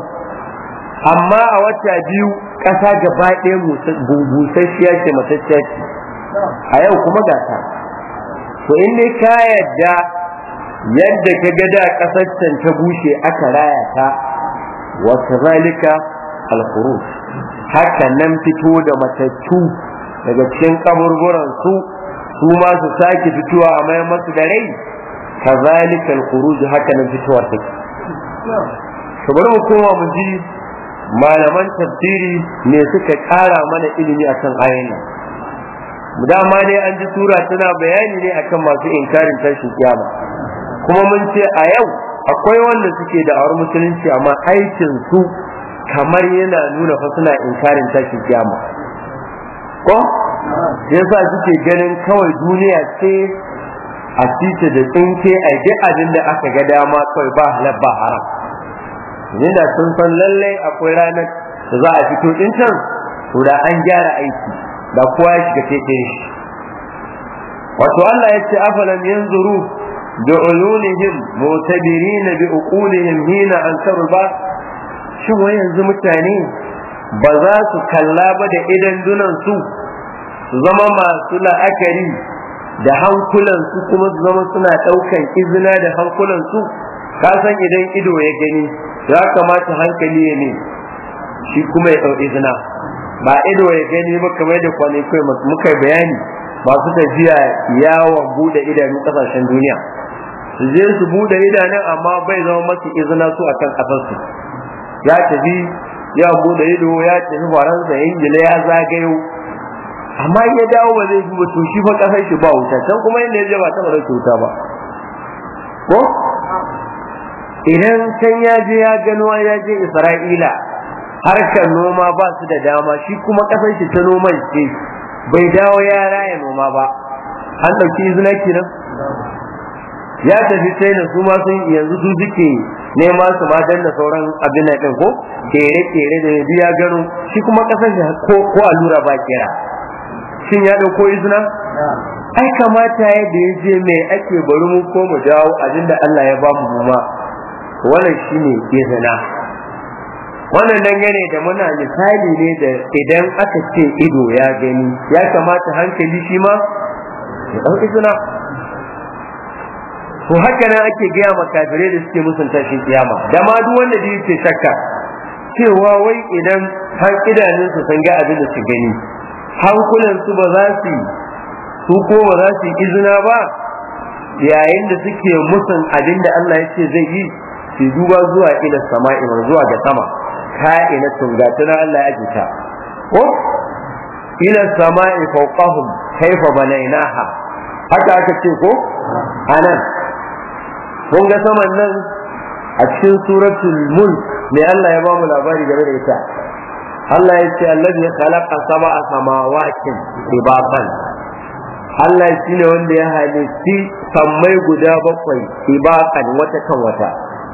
amma a wata biyu ƙasa gaba ɗaya busasshiya ce, matacciya ce. a yau kuma gata. to in ne ka yadda yadda ka ga da ƙasar can ta bushe aka raya ta, wa kazalika al-khuruj, haka nan fito da matattu daga cikin kaburburan su, su ma su sake fitowa a mai masu da rai. kazalika al-khuruj, haka nan fitowa take. to bari mu koma mu ji malaman tafsiri ne suka ƙara mana ilimi akan ayoyin nan. dama dai an ji sura tana bayani ne akan masu inkarin tashin kiyama, kuma mun ce a yau akwai wanda suke da awar musulunci amma aikin su kamar yana nuna fa suna inkarin tashin kiyama. ko yasa suke ganin kawai duniya ce a titi da tsinke a duk abin da aka ga dama kawai ba halal ba haram. Yana sun san lallai akwai ranar da za a fito din can, to da an gyara aiki, da kowa ya shiga teke shi. wato Allah ya ce afalam yanzuru bi ulunihim mutabirina bi uqulihim hina ankaru ba, shin wai yanzu mutane ba za su kalla ba da idan dunan su su zama masu la'akari da hankulan su, kuma su zama suna daukan izina da hankulan su ka san idan ido ya gani ya kamata hankali ya ne shi kuma ya ɗau izina, ba ido ya gani ba kamar da kwanaki muka bayani masu tafiya yawon bude idanun kasashen duniya su je su bude idanun amma bai zama masu izina su akan kasarsu. Ya tafi ya bude ido ya tafi Faransa Ingila ya zagayo amma ya dawo ba zai duba to shi fa kasar shi ba wuta can kuma inda ya je ba taɓa rage wuta ba ko idan can ya je ya gano ya je Isra'ila harkar noma ba su da dama shi kuma kasar shi ta noman ce bai dawo ya raya noma ba an ɗauki izina kenan. Ya tafi sai na su ma sun yanzu su suke nema su ma danna sauran abin ɗin ko kere kere da yanzu ya gano shi kuma kasar shi ko ko allura ba kera shin ya ɗauko izina? Ai kamata ya da ya je mai ake bari mu ko mu dawo abinda Allah ya ba mu ma wannan shine izina. Wannan dangane da muna misali ne da idan aka ce ido ya gani ya kamata hankali shi ma ya ɗau izina. To haka nan ake gaya ma kafirai da suke musun tashin kiyama da ma duk wanda da yake shakka cewa wai idan har idanunsu sun ga abin da su gani hankulansu ba za su su ko ba za su izina ba yayin da suke musun abin da Allah ya ce zai yi su duba zuwa ila sama'i zuwa ga sama ka'inatun ga tana Allah ya jita ko ila sama'i fawqahum kayfa banaynaha haka aka ce ko anan kun ga saman nan a cikin suratul mulk ne Allah ya ba mu labari game da ita. Allah ya ce allazi khalaqa sab'a samawatin tibaqan Allah shine wanda ya halitti sammai guda bakwai tibaqan wata kan wata.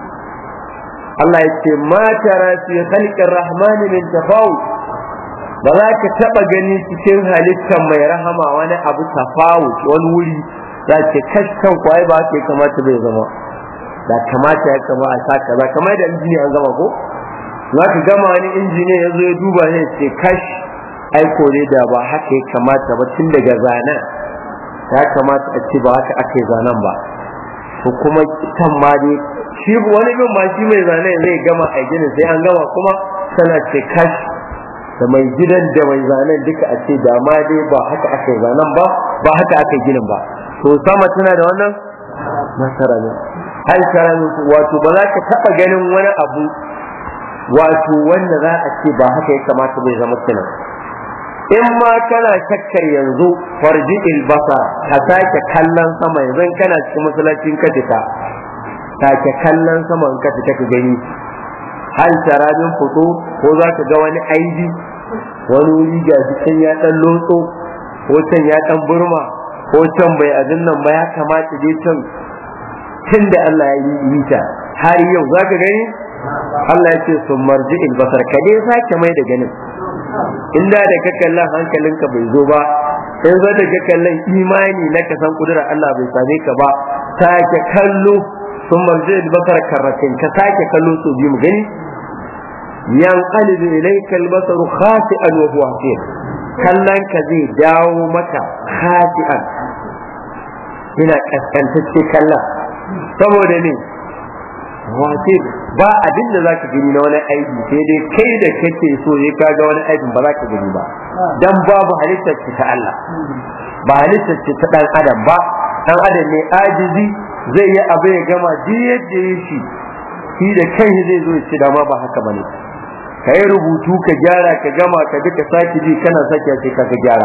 Allah ya ce ma tara fi khalqir rahman min tafawut ba za ka taba gani cikin halittar mai rahama wani abu tafawut wani wuri za ce kaskan kwai ba ke kamata bai zama da kamata ya kama a saka ba kamar da injini an gama ko za ka gama wani injini ya zo ya duba ne ce kash aiko ne da ba haka ya kamata ba tun daga zanen ya kamata a ce ba haka aka yi zanen ba to kuma kan ma dai shi wani bin ma shi mai zanen zai gama a ginin sai an gama kuma tana ce kash da mai gidan da mai zanen duka a ce da ma dai ba haka aka yi zanen ba ba haka aka yi ginin ba to sama tana da wannan masara ne hal karan wato ba za ka taba ganin wani abu wato wanda za a ce ba haka ya kamata bai zama kenan. In ma kana shakkar yanzu farji'il basa ka sake kallon sama yanzu kana cikin masallacin ka fita sake kallon sama in ka fita ka gani hal tarabin fito ko za ka ga wani aibi wani wuri ga cikin ya dan lotso ko can ya dan burma ko can bai azin nan ba ya kamata dai can tun da Allah ya yi ta har yau za ka gani Allah ya ce sun marji albasar ka dai sake mai da ganin inda da ka kallon hankalinka bai zo ba in zo da ka kallon imani na ka san kudurar Allah bai same ka ba sake kallo sun marji albasar karratin ka sake kallo so biyu mu gani yan qalibu ilayka albasaru khasi'an wa huwa hasir kallon ka zai dawo maka khasi'an ina kaskantacce kallon saboda ne wace ba abin da zaka gani na wani aiki sai dai kai da kake so ya kaga wani aikin ba zaka gani ba dan babu halittar ta Allah ba halittar ta dan adam ba dan adam ne ajizi zai yi abu ya gama duk yadda ya shi shi da kai zai zo ya ce da ma ba haka bane kai rubutu ka gyara ka gama ka duka saki ji kana saki sai ka gyara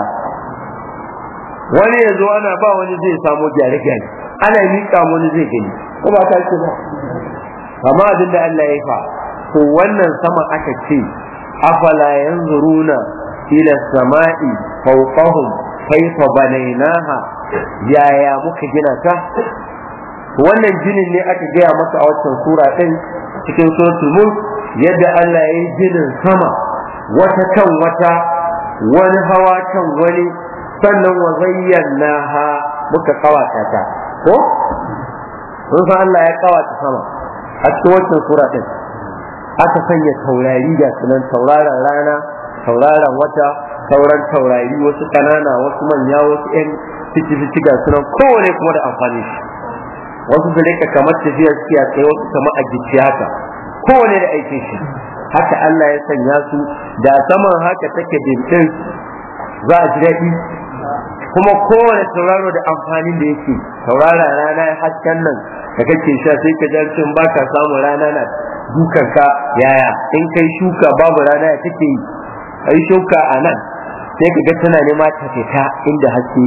wani yazo ana ba wani zai samu gyare gyare ana miƙa wani zai gani ko ba ta ce ba amma abin da Allah ya fa to wannan sama aka ce afala yanzuruna ila samai fawqahum kayfa banaynaha yaya muka gina ta wannan ginin ne aka gaya masa a wancan sura din cikin suratul mulk yadda Allah ya yi ginin sama wata kan wata wani hawa kan wani sannan wa zayyanaha muka kawata ta ko sun san Allah ya kawata sama a cikin wancan sura din aka sanya taurari da sunan tauraron rana tauraron wata sauran taurari wasu kanana wasu manya wasu yan fiti-fiti ga sunan kowane kuma da amfani shi wasu su rika kamar tafiya suke a tsaye, wasu kamar a gicciya haka, kowane da aikin shi. Haka Allah ya sanya su, da saman haka take dintin za a ji daɗi. Kuma kowane tauraro da amfanin da yake, taurara rana hasken nan da kake sha sai ka ji in baka samu rana na dukanka yaya, in kai shuka babu rana ya take yi, ai shuka a nan sai ka ga tana nema ta fita inda haske,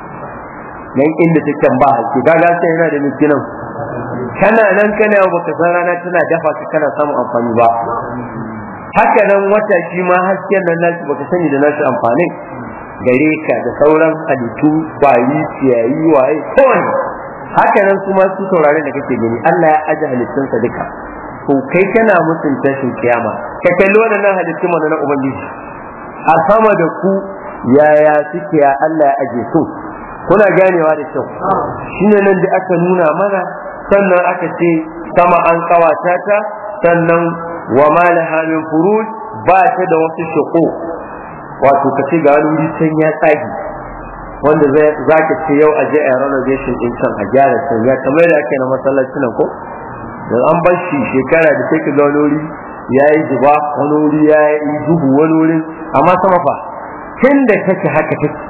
nan inda take ba haske, kaga sai yana da miskinan kana nan kana baka san rana tana dafa ka kana samun amfani ba. Haka nan wata shi ma hasken nan nashi baka sani da nashi amfani gare ka da sauran halittu, bayi, ciyayi, waye, kowane. Haka nan kuma su sauraren da kake gani Allah ya aje halittunsa duka. To kai kana musun tashin kiyama, ka kalli wannan halittun mana na ubangiji a sama da ku, yaya suke ya Allah ya aje su, kuna ganewa da kyau. Shine nan da aka nuna mana, sannan aka ce sama an kawata ta, sannan wa ma laha min furuj, ba ta da wasu shuqu, wato kace ga wani wuri can ya tsagi wanda za ka ce yau a je a renovation din can a gyara can, ya kamar da ake na masallaci nan ko dan an bar shi shekara da sai ka ga wani wuri yayi zuba, wani wuri yayi dubu, wani wuri amma sama fa tun da take haka take.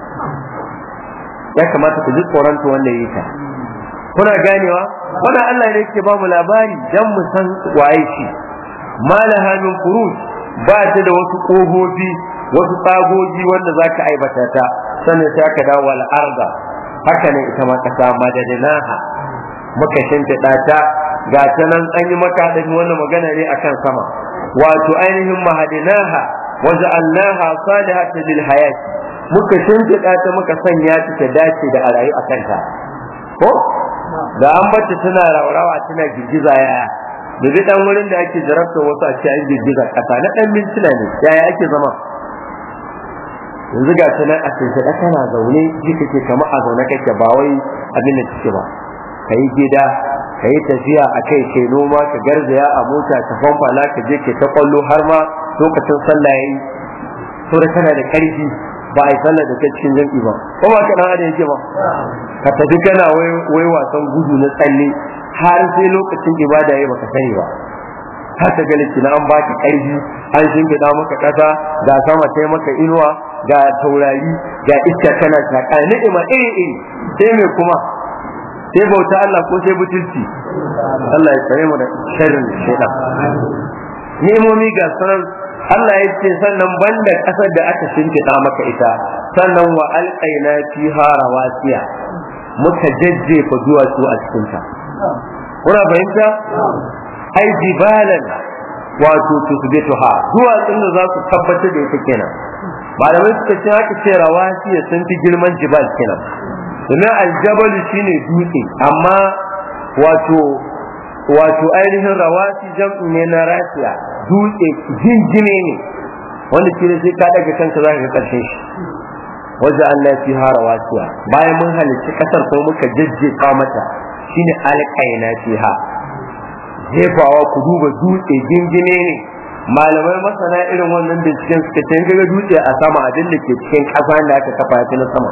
Ya kamata ku ji tsoronta wanda yake ta, kuna ganewa. Wannan Allah ne yake ba mu labari dan mu san waye shi. Malaha min furuj, ba ta da wasu kofofi, wasu tsagogi wanda zaka aibata ta, sannan sai aka dawo wal arda, haka ne ita ma kasa madadinaha, muka shimfiɗa ta, ga ta nan an yi maka da wannan magana ne akan sama, wato ainihin mahadinaha wa ja'alnaha salihatan lil hayati, muka shimfiɗa ta muka sanya ta ta dace da a rayu akan ta. Ko da an bata tana raurawa tana girgiza, yaya da bi dan wurin da ake jarabta wasu a cikin girgiza kasa na dan mintuna ne, yaya ake zama. Yanzu ga ta nan a cikin da kana zaune ji kake kamar a zaune kake, ba wai abin da kike ba. Kai gida, kai tafiya akai, kai noma, ka garzaya a mota ta famfala, ka je ke ta kwallo har ma lokacin sallah yayi, to da kana da karfi ba a yi sallah da kai cikin jami'i ba, ko ba ka dan adam yake ba. Ka tafi kana wai wasan gudu na tsalle har sai lokacin ibada yayi baka sani ba. Har ta gani kina an baki karfi, an shimfiɗa maka ƙasa, ga sama sai maka inuwa, ga taurari, ga iska kana shaka, ni'ima iri iri, sai me kuma sai bauta Allah ko sai butulci. Allah ya tsare mu da sharrin shaytan. Ni'imomi ga sanar Allah ya ce, sannan banda kasar da aka shimfiɗa maka ita, sannan wa alqaina fiha rawasiya, muka jajjefa duwatsu a cikin ta. Kuna fahimta? Ai jibalan, wato tusbituha, duwatsun da za su tabbatar da ita kenan. Malamai suka ce haka ce rawasiya sun fi girman jibal kenan. Domin aljabal shine dutse, amma wato wato ainihin rawasi jam'i ne na rasiya, dutse jinjime ne wanda ke sai ka daga kanka za ka ga karshen shi. Wajen Allah fi rawasiya, bayan mun halicci kasar ko muka jajjefa mata, shine alqaina fiha, jefawa. Ku duba dutse jinjime ne, malamai masana irin wannan binciken suka ce ga dutse a sama, abin da ke cikin kasa da aka kafa shi na sama,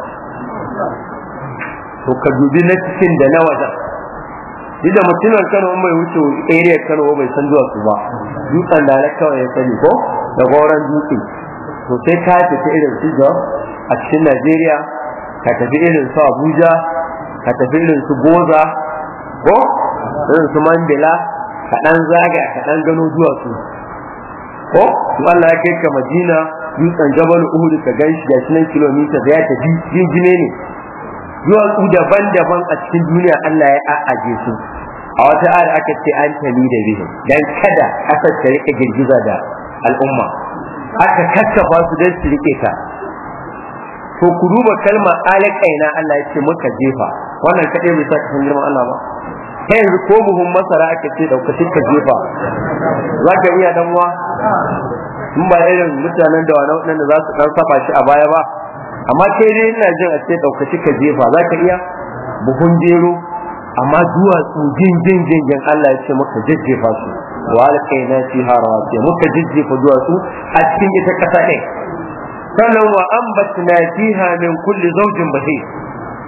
to ka dubi na cikin da na wajen. Duk da mutumin Kano mai wuce area Kano bai san zuwa su ba, dutsen da na kawai ya sani ko da goran dutse. To sai ka tafi irin su a cikin Najeriya, ka tafi irin su Abuja, ka tafi irin su Goza ko irin su Mandela, ka dan zaga ka dan gano zuwa su ko to Allah ya kai ka Madina, dutsen Jabal Uhud ka ganshi da shi nan kilomita da ya tafi jinjine ne. Duwatsu daban-daban a cikin duniya Allah ya a'aje su. A wata ayar aka ce an tani da bihi, dan kada kasar ta rike girgiza da al'umma, aka kakkafa su don su rike ta. To ku duba kalmar alƙaina, Allah ya ce muka jefa, wannan kadai bai sa cikin girman Allah ba. Kai yanzu ko buhun masara aka ce dauka shi ka jefa, za ka iya danwa? In ba irin mutanen da wani da za su dan saba shi a baya ba, amma kai dai ina jin a ce daukaci ka jefa za ka iya. Buhun gero, amma duwatsu jin jin jin jin Allah ya ce muka jajjefa su, wa alqaina fiha rawasiya, muka jajjefa duwatsu a cikin ita kasa ɗin. Sannan wa ambatna fiha min kulli zawjin bahij,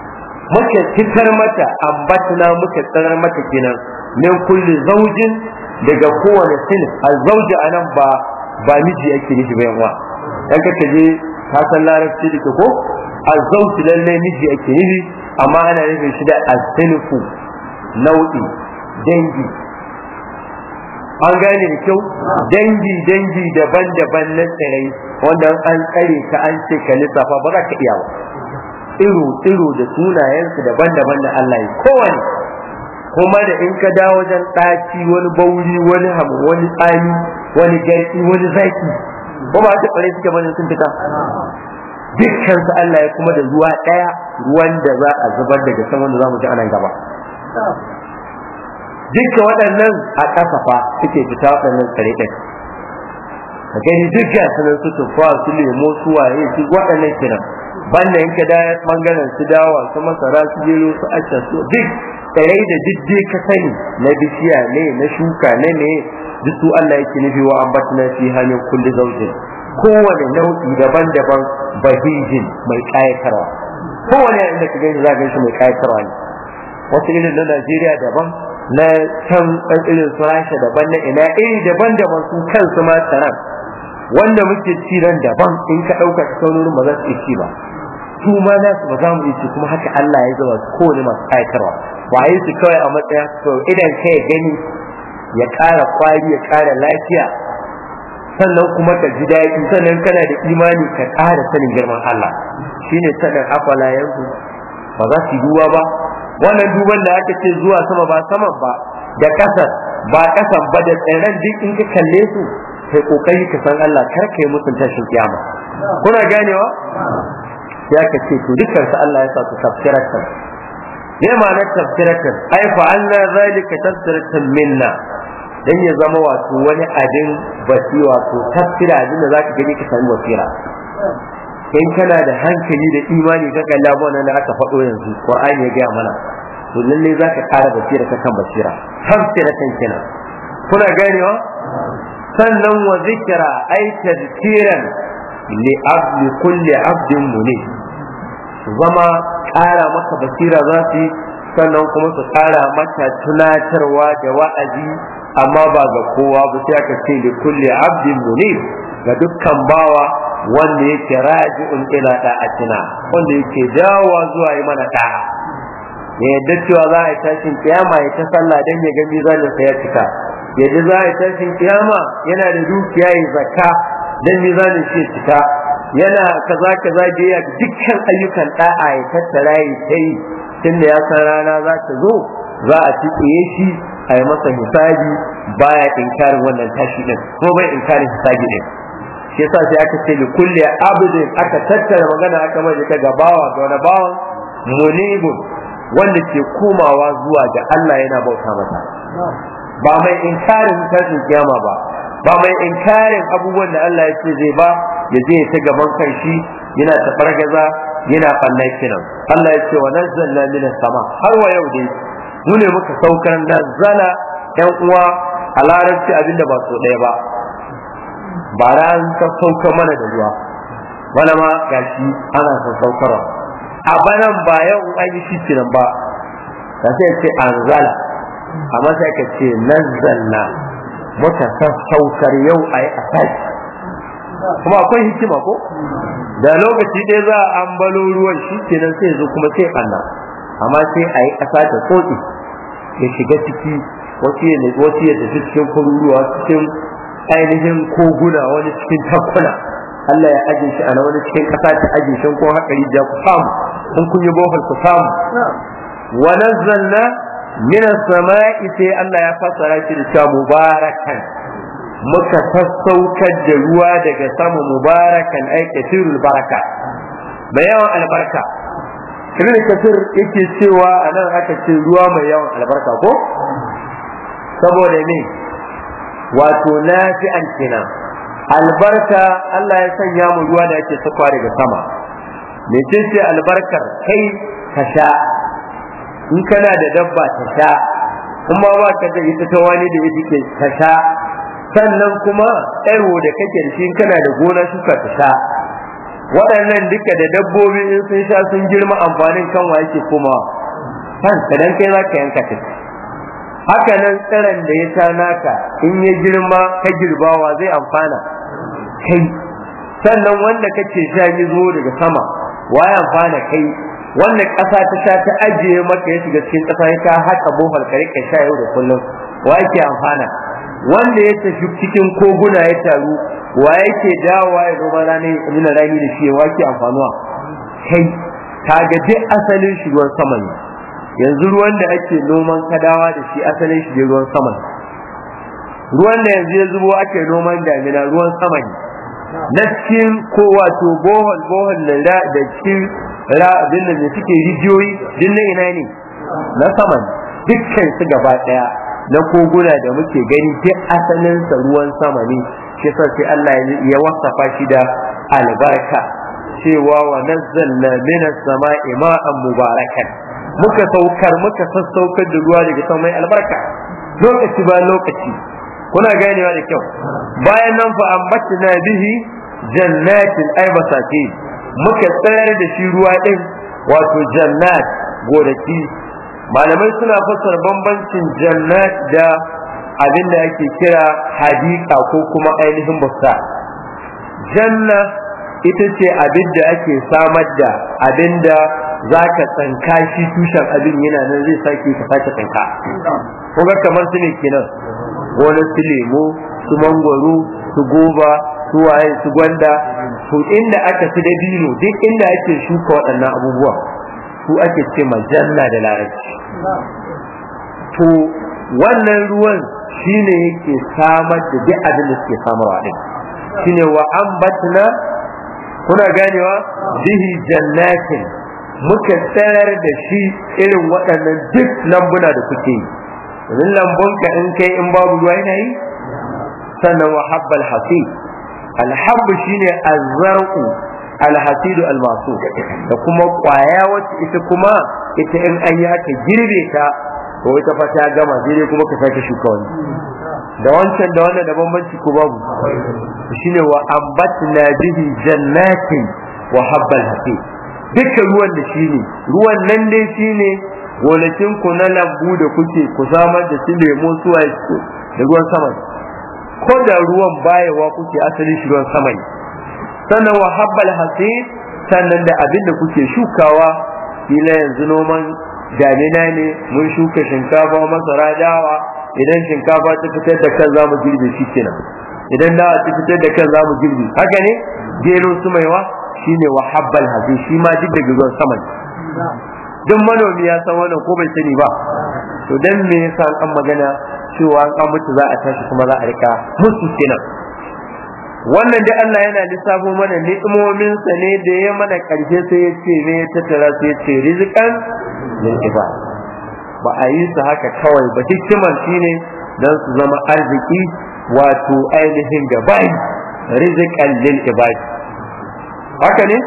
muka fitar mata ambatna muka tsirar mata kenan min kulli zaujin daga kowane sin azauji anan ba ba miji yake nufi ba yawa dan ka je ka san larabci dake ko azauji lalle miji yake nufi amma ana nufin shi da azilfu nau'i dangi an gane da kyau dangi dangi daban-daban na tsirai wanda an tsare ka an ce ka lissafa ba za ka iya ba iro iro da sunayensu daban-daban da Allah ya kowane kuma da in ka dawo wajen ɗaci wani bauri wani hamu wani tsami wani garki wani zaki ko ba ta kware suke bane sun fita dukkan su Allah ya kuma da ruwa ɗaya ruwan da za a zubar daga sama da za mu ji anan gaba dukkan waɗannan a kasafa suke fita waɗannan tsare ɗin ka gani dukkan sanan su tufa su lemo su waye su waɗannan kiran banda in ka da bangaren su dawa su masara su jero su acca su duk tsare da diddi ka sani na bishiya ne na shuka ne ne duk su Allah yake nufi wa ambatna fi hamin kulli zawjin kowane nau'i daban-daban bahijin mai kayatarwa kowane inda ka gani za ka shi mai kayatarwa ne wasu irin na Najeriya daban na can irin su Rasha daban na ina iri daban-daban su kansu ma tsaran wanda muke ci ran daban in ka ɗauka ta saunorin ba za su ci ba su ma za su ba za mu ci kuma haka Allah ya zama kowane masu kayatarwa waye su kawai a matsayin su idan kai gani ya ƙara kwari ya ƙara lafiya sannan kuma ka ji daɗi sannan kana da imani ka ƙara sanin girman Allah shine sanin afala yanzu ba za su duba ba wannan duban da aka ce zuwa sama ba saman ba da ƙasar ba ƙasan ba da tsirran duk in ka kalle su kai kokari ka san Allah kar ka yi mutunta shi kiyama kuna ganewa ya ka ce to dukkan su Allah ya sa su tafsiratan ne ma'anar tafsiratan ai fa anna zalika tafsiratan minna dan ya zama wato wani abin basi wato tafsira abin da zaka gani ka san basira in kana da hankali da imani ka kalla wannan da aka faɗo yanzu Qur'ani ya ga mana to lalle zaka ƙara basira ka kan basira tafsiratan kenan kuna ganewa sannan wa zikra ay tadhkiran li abdi kulli abdin munib zama ƙara maka basira za su sannan kuma su ƙara maka tunatarwa da wa'azi amma ba ga kowa ba sai aka ce li kulli abdin munib ga dukkan bawa wanda yake raji'un ila da'atina wanda yake dawowa zuwa yi mana da'a ya yadda cewa za a yi tashin kiyama ya ta sallah dan ya ga mizanin sa ya cika yadda za a yi tashin kiyama yana da dukiya ya zakka dan mizanin shi cika yana kaza kaza da ya dukkan ayyukan da'a ya tattara ya kai tunda ya san rana za ta zo za a tsiye shi a yi masa hisabi baya inkarin wannan tashi din ko bai inkarin hisabi din shi yasa sai aka ce li kulli abdin aka tattara magana aka mai ta gabawa ga wani bawan munibun wanda ke komawa zuwa ga Allah yana bauta masa ba mai inkarin tashin kiyama ba ba mai inkarin abubuwan da Allah ya ce zai ba ya je ta gaban kanshi yana ta fargaza yana fallai kiran Allah ya ce wa nazzalna minas sama har wa yau dai mu ne muka saukar nazzala yan uwa a larabci abinda ba so ɗaya ba ba ran ka sauka mana da ruwa bana ma gashi ana son saukarwa a banan ba yau an yi shi kiran ba ka sai ce anzala amma sai ka ce nazzalna muka saukar yau ayi asaki kuma akwai hikima ko da lokaci ɗaya za a ambalo ruwan shi kenan sai zo kuma sai Allah amma sai a yi ƙasa da tsotsi ya shiga ciki wasu ya wasu ya tafi cikin kururuwa cikin ainihin koguna wani cikin takkuna Allah ya aje shi a wani cikin ƙasa ta aje shi ko haƙari da ku samu kun kun yi bohol ku samu wa nazzalna min as-sama'i sai Allah ya fassara shi da cewa mubarakan muka sassaukar da ruwa daga sama mubarakan ay kathirul baraka mai yawan albarka Ibn Kathir yake cewa anan aka ce ruwa mai yawan albarka ko saboda ne wato nafi'an kenan albarka Allah ya sanya mu ruwa da yake sakwa daga sama me ce albarkar kai ka sha in kana da dabba ta sha kuma ba ka da ita ta wani da yake ka sha sannan kuma tsaro da kake da shi kana da gona shuka ta sha waɗannan duka da dabbobi in sun sha sun girma amfanin kanwa yake komawa kan kadan kai za ka yanka ta. Haka nan tsiron da ya sha naka in ya girma ka girbawa zai amfana kai, sannan wanda kake sha ya zo daga sama waye amfana kai, wanda ƙasa ta sha ta ajiye maka ya shiga cikin ƙasa ya ka haka bohol ka rika sha yau da kullum waye ke amfana, wanda ya tafi cikin koguna ya taru waye ke dawowa ya zama rani nuna rani da shi waye ke amfanuwa kai. Kaga duk asalin shi ruwan sama ne, yanzu ruwan da ake noman kadawa da shi asalin shi ruwan sama ne, ruwan da yanzu ya zubo ake noman damina ruwan sama ne na cikin ko wato bohol bohol da da cikin ra abin da suke rijiyoyi din na ina ne na sama ne, dukkan su gaba daya na koguna da muke gani duk asalin sa ruwan sama ne. Shi sai Allah ya wasafa shi da albarka cewa wa nazzalna minas sama'i ma'an mubarakan, muka saukar muka sassaukar da ruwa daga sama mai albarka lokaci ba lokaci, kuna ganewa da kyau. Bayan nan fa ambatna bihi jannatin ay basati, muka tsayar da shi ruwa din wato jannat gonaki. Malamai suna fassara bambancin jannat da abin da ake kira hadika ko kuma ainihin busta. Janna ita ce abin da ake samar da abin da za ka tsanka shi tushen abin yana nan zai sake ka sake tsanka. Kuma kamar su ne kenan wani su lemo, su mangwaro, su goba, su waye, su gwanda, to inda aka fi dabino duk inda ake shuka waɗannan abubuwa su ake ce janna da larabci. To wannan ruwan shine yake samar da duk abin da suke samarwa din, shine wa ambatna, kuna ganewa bihi jannatin, muka tsayar da shi irin waɗannan duk lambuna da kuke yi. Idan lambunka in kai in babu ruwa yana yi. Sannan wa habbal hasid, alhabbu shine azzarqu alhasidu almasu, da kuma kwaya wacce ita kuma ita in an yi haka girbe ta to ita fa ta gama sai kuma ka sake shuka wani. Da wancan da wannan da bambanci ko babu, shine wa ambatna bihi jannatin wa habbal hasid, dukkan ruwan da shine ruwan nan dai shine gonakin ku na lambu da kuke ku samar da su lemo suwa da ruwan sama, ko da ruwan bayewa kuke asali shi ruwan sama ne. Sannan wa habbal hasid, sannan da abin da kuke shukawa, kila yanzu noman damina ne mun shuka shinkafa, masara, dawa, idan shinkafa ta fitar da kan zamu girbe shi kenan, idan dawa ta fitar da kan zamu girbe, haka ne. Gero su maiwa shine wa habbal hasid, shi ma duk daga ruwan sama ne. Duk manomi ya san wannan ko bai sani ba? To dan me yasa an magana cewa an mutu za a tashi kuma za a rika mutu kenan? Wannan da Allah yana lissafo mana ni'imomin sa ne da ya mana karshe sai ya ce ne ya tattara sai ya ce rizqan lil ibad. Ba a yi su haka kawai ba, hikimar shine dan su zama arziki wato ainihin gabai, rizqan lil ibad. Haka ne?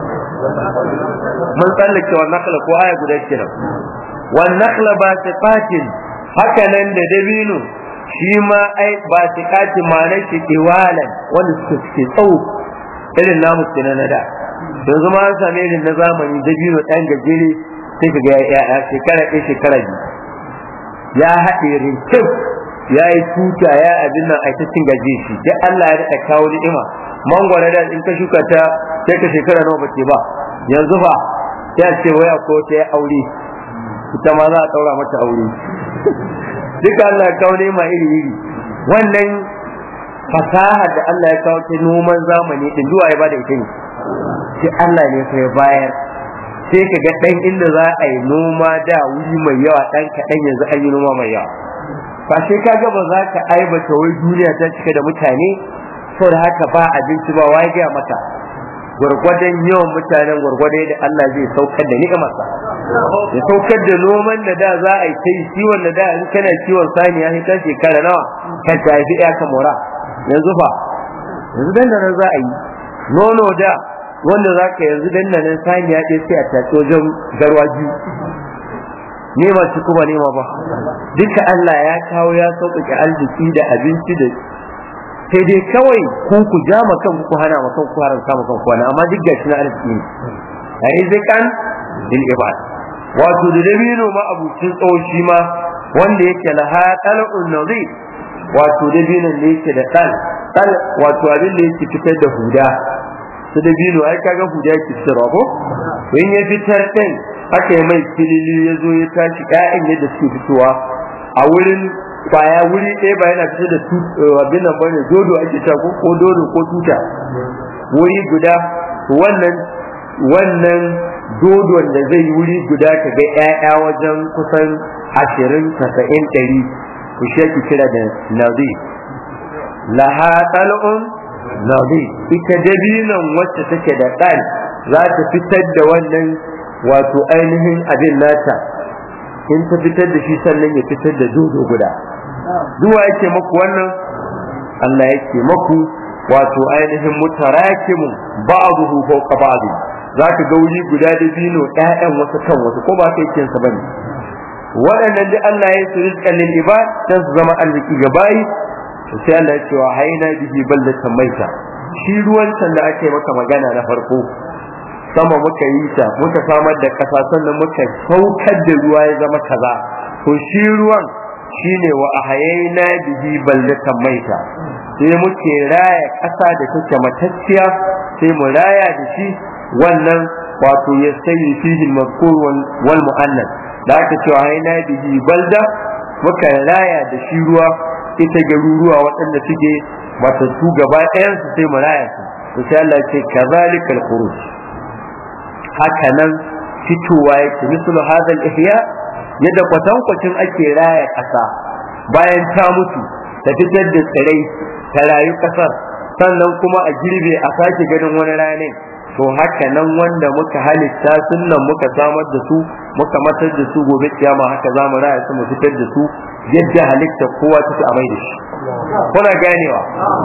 Mun tsallake wa nakla ko aya guda kenan. Wan nakla ba sifatin, haka nan da dabino shi ma ai ba sifatin ma na shi iwalan wanda suke tsawo irin namu kenan na da. Yanzu ma an same irin na zamani dabino ɗan gajere sai ka ga ya shekara ɗaya shekara biyu ya haɗe rinkin ya yi tuta ya abin nan a cin gaje shi, duk Allah ya daɗa kawo ni'ima. Mangwara da in ka shuka ta sai ka shekara nawa bace ba, yanzu ba sai ce waya ko ta yi aure, ita ma za a ɗaura mata aure. Duka Allah ya kawo ni'ima iri iri. Wannan fasaha da Allah ya kawo ta noman zamani din duwa ya bada ita ne, sai Allah ne sai bayar. Sai ka ga ɗan inda za a yi noma da wuri mai yawa ɗan kaɗan yanzu an yi noma mai yawa. Ba sai ka ga ba za ka aibata wai duniya ta cika da mutane saboda haka ba abinci ba, wa ya mata gwargwadon yawan mutanen gwargwadon da Allah zai saukar da ni'imarsa, ya saukar da noman da da za a yi ta yi, kiwon da da in kana kiwon saniya sai ka shekara nawa ka tafi ya ka mora. Yanzu fa yanzu dan nan za a yi nono da wanda za ka yanzu dan nan saniya ɗaya sai a tafi wajen garwaji. Nema ci kuma nema ba, duka Allah ya kawo ya sauƙaƙe arziki da abinci da sai dai kawai ku ku ja makan ku hana makan ku haramta makan ku wani, amma duk gashi na arziki ne rizqan lil ibad. wato da dabino ma abucin tsoshi ma wanda yake laha tal'un nazi, wato dabinon da yake da tal tal wato abin da yake fitar da huda. su dabino ai kaga huda yake fitarwa ko in ya fitar din aka yi mai kilili ya zo ya tashi ƴaƴan yadda suke fitowa a wurin kwaya wuri ɗaya ba yana fitar da abin nan bane dodo ake ta ko ko dodo ko tuta wuri guda. wannan wannan dodon da zai yi wuri guda ka ga ƴaƴa wajen kusan ashirin tasa'in ɗari ku shi ake kira da nazi. laha tal'un nazi, ita dabinon wacce take da ɗan za ta fitar da wannan wato ainihin abin nata, in ta fitar da shi sannan ya fitar da dodo guda. duwa yake maku wannan? Allah yake maku wato ainihin mutarakimu ba'dahu fawqa ba'd. zaka ga wuri guda da bino ƴaƴan wasu kan wasu ko ba kai kin sa bane. waɗannan da Allah ya su rizqan lil ibad dan su zama arziki ga bayi. sai Allah ya ce wa hayna bihi baldatan maita, shi ruwan can da ake maka magana na farko sama muka yi ta muka samar da kasa sannan muka saukar da ruwa ya zama kaza, to shi ruwan shine wa ahayna bihi baldatan maita, sai muke raya kasa da take matacciya sai mu raya da shi wannan wato ya sayi fihi al-mazkur wal mu'annas da aka ce wa ahayna bihi balda muka raya da shi ruwa ita garuruwa waɗanda suke matattu gaba ɗayan su sai mu raya su. to sai Allah ya ce kazalikal khuruj, haka nan fitowa yake mislu hadha al-ihya, yadda kwatankwacin ake raya ƙasa bayan ta mutu ta fitar da tsirai ta rayu ƙasar sannan kuma a girbe a sake ganin wani ranar. to haka nan wanda muka halitta sunnan muka samar da su muka matar da su gobe kiyama haka zamu raya su mu fitar da su yadda halitta kowa take a mai da shi. kuna ganewa?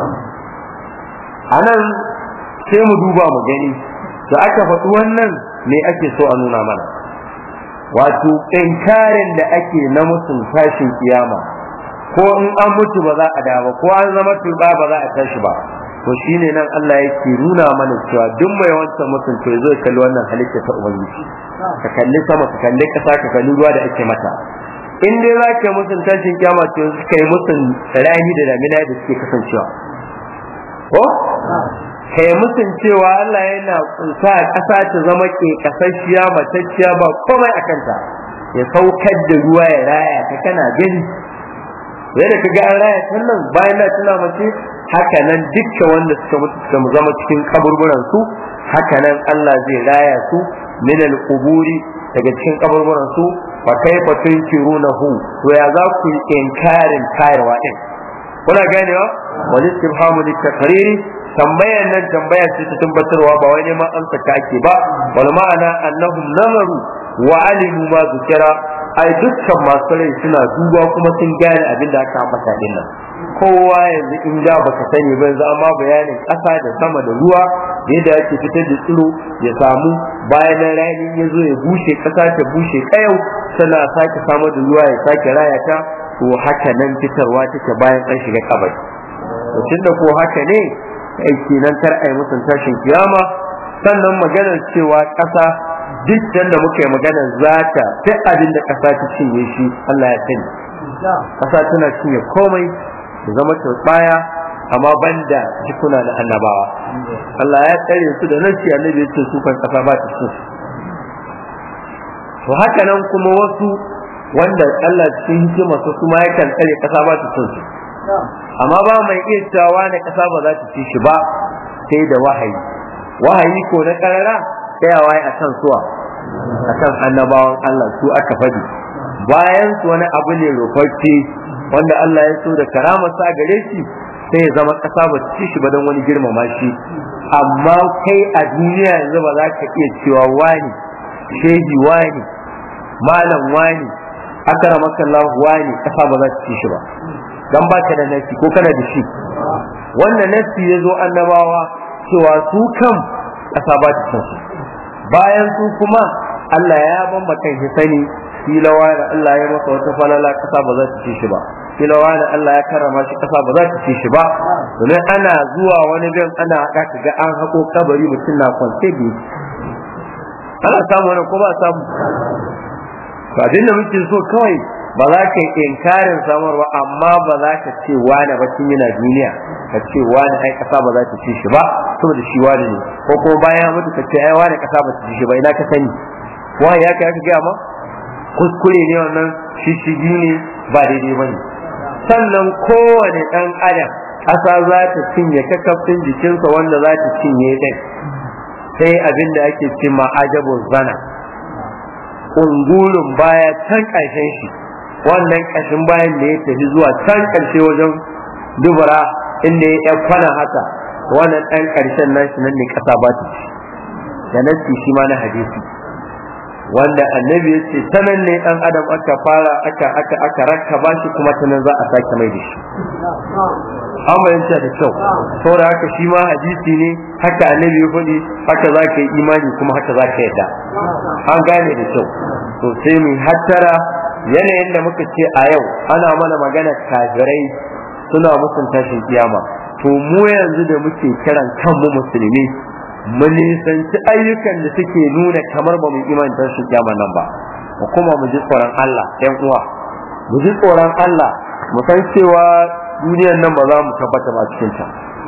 anan sai mu duba mu gani da aka faɗi wannan me ake so a nuna mana. wato inkarin da ake na mutum tashin kiyama, ko in an mutu ba za a dawo ko an zama turba ba za a tashi ba. to shine nan Allah yake nuna mana cewa duk mai wancan mutum to zai kalli wannan halitta ta ubangiji, ka kalli sama ka kalli kasa ka kalli ruwa da ake mata. in dai za ka mutum tashin kiyama to kai mutum rani da damina da suke kasancewa ko kai mutum cewa Allah yana sa kasa ta zama ke kasashiya matacciya ba komai akan ta, ya saukar da ruwa ya raya ta kana gani yadda ka ga an raya sannan bayan da tana mace. haka nan dukkan wanda suka mutu suka zama cikin kaburburan su haka nan Allah zai raya su min al-quburi daga cikin kaburburan su. fa kaifa tunkirunahu, to ya za ku inkarin tayarwa din? kuna ganewa? wal istifhamu lit-taqriri, tambayar nan tambaya ce ta tabbatarwa ba wai neman amsa ta ake ba. wal ma'ana annahum nazaru wa alimu ma zikira, ai dukkan masu rai suna duba kuma sun gane abin da aka ambata din nan. kowa yanzu in da baka sani ba yanzu amma bayanin ƙasa da sama da ruwa da yadda ake fitar da tsiro ya samu bayan rani ya zo ya bushe ƙasa ta bushe kayau tana sake samar da ruwa ya sake raya ta. to haka nan fitarwa take bayan an shiga kabari. to tunda ko haka ne aiki nan kar ai musun tashin kiyama. sannan maganar cewa ƙasa duk da muka yi maganar zata duk abin da ƙasa ta cinye shi Allah ya sani. ƙasa tana cinye komai da zama turbaya amma banda jikuna na annabawa. Allah ya tsare su da nasi, annabi ya ce su kan ƙasa ba ta su. to haka nan kuma wasu wanda Allah cikin hikima su kuma yakan tsare ƙasa ba ta su, amma ba mai iya cewa na ƙasa ba za ta ci shi ba sai da wahayi. wahayi ko na karara tsayawa a kan suwa a kan annabawan Allah su aka faɗi. bayan su wani abu ne rufaffe wanda Allah ya so da karamarsa a gare shi sai ya zama ƙasa ba ta ci shi ba don wani girmama shi. amma kai a duniya yanzu ba za ka iya cewa wani shehi wani malam wani akramaka Allah wani ƙasa ba za ta ci shi ba dan baka da nasi ko kana da shi. wannan nasi ya zo annabawa cewa su kan ƙasa ba ta san su. bayan su kuma Allah ya bamba kan shi sani filawa da Allah ya masa wata falala ƙasa ba za ta ci shi ba. kila wani Allah ya karrama shi kasa ba za ta ci shi ba domin ana zuwa wani bin ana haɗa ka ga an haƙo kabari mutum na kwance bi ana samu wani ko ba samu ba dinda muke so kawai ba za ka yi inkarin samarwa amma ba za ka ce wani ba tun yana duniya ka ce wani ai kasa ba za ta ci shi ba saboda shi wani ne ko kuma bayan mutu ka ce ai wani kasa ba ta ci shi ba ina ka sani wani ya ka ga ma kuskure ne wannan shishigi ne ba daidai ba ne sannan kowane ɗan adam ƙasa za ta cinye kakafin jikinsa wanda za ta cinye ɗin sai abin da ake ce ma'ajabun zana ungulun baya can ƙarshen shi wannan ƙashin bayan da ya tafi zuwa can ƙarshe wajen dubura inda ya kwana haka wannan ɗan ƙarshen nashi nan ne ƙasa ba ta ci da nasi shi ma na hadisi wanda annabi ya ce ta nan ne ɗan adam aka fara aka aka aka rakka ba shi kuma ta nan za a sake mai da shi an bayyanta da kyau saboda haka shi ma hadisi ne haka annabi ya faɗi haka za ka yi imani kuma haka za ka yadda an gane da kyau to sai mu hattara yanayin da muka ce a yau ana mana magana kafirai suna musun tashin kiyama to mu yanzu da muke kiran kanmu musulmi mu nisanci ayyukan da suke nuna kamar ba mu imani tashin kiyama nan ba mu kuma mu ji tsoron Allah ɗan uwa mu ji tsoron Allah mu san cewa duniyar nan ba za mu tabbata ba cikin ta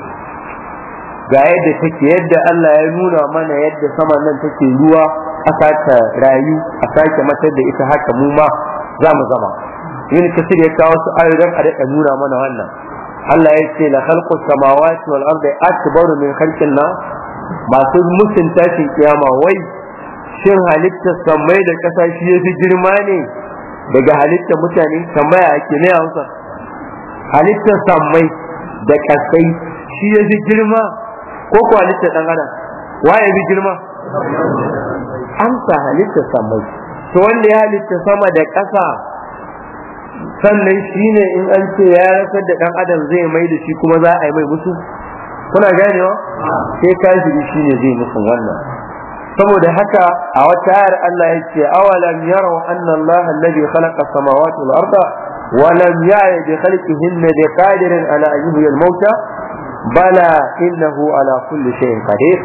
ga yadda take yadda Allah ya nuna mana yadda saman nan take ruwa a sake rayu a sake matar da ita haka mu ma za mu zama yin kasir ya kawo su ayoyin a daɗa nuna mana wannan Allah ya ce la khalqu samawati wal ardi akbaru min khalqin nas masu musun tashin kiyama wai shin halittar samai da ƙasa shi yafi girma ne daga halittar mutane tambaya ake ne a Hausa halittar samai da ƙasai shi yafi girma ko ko halittar dan adam waye yafi girma amsa halittar samai to wanda ya halitta sama da ƙasa sannan shine in an ce ya rasar da dan adam zai mai da shi kuma za a yi mai musu kuna ganewa sai kafiri shine zai musu wannan saboda haka a wata ayar Allah yake awalam yaraw anna Allah alladhi khalaqa as-samawati wal arda wa lam ya'i bi khalqihinna biqadirin ala an yuhyiya al-mauta bala innahu ala kulli shay'in qadir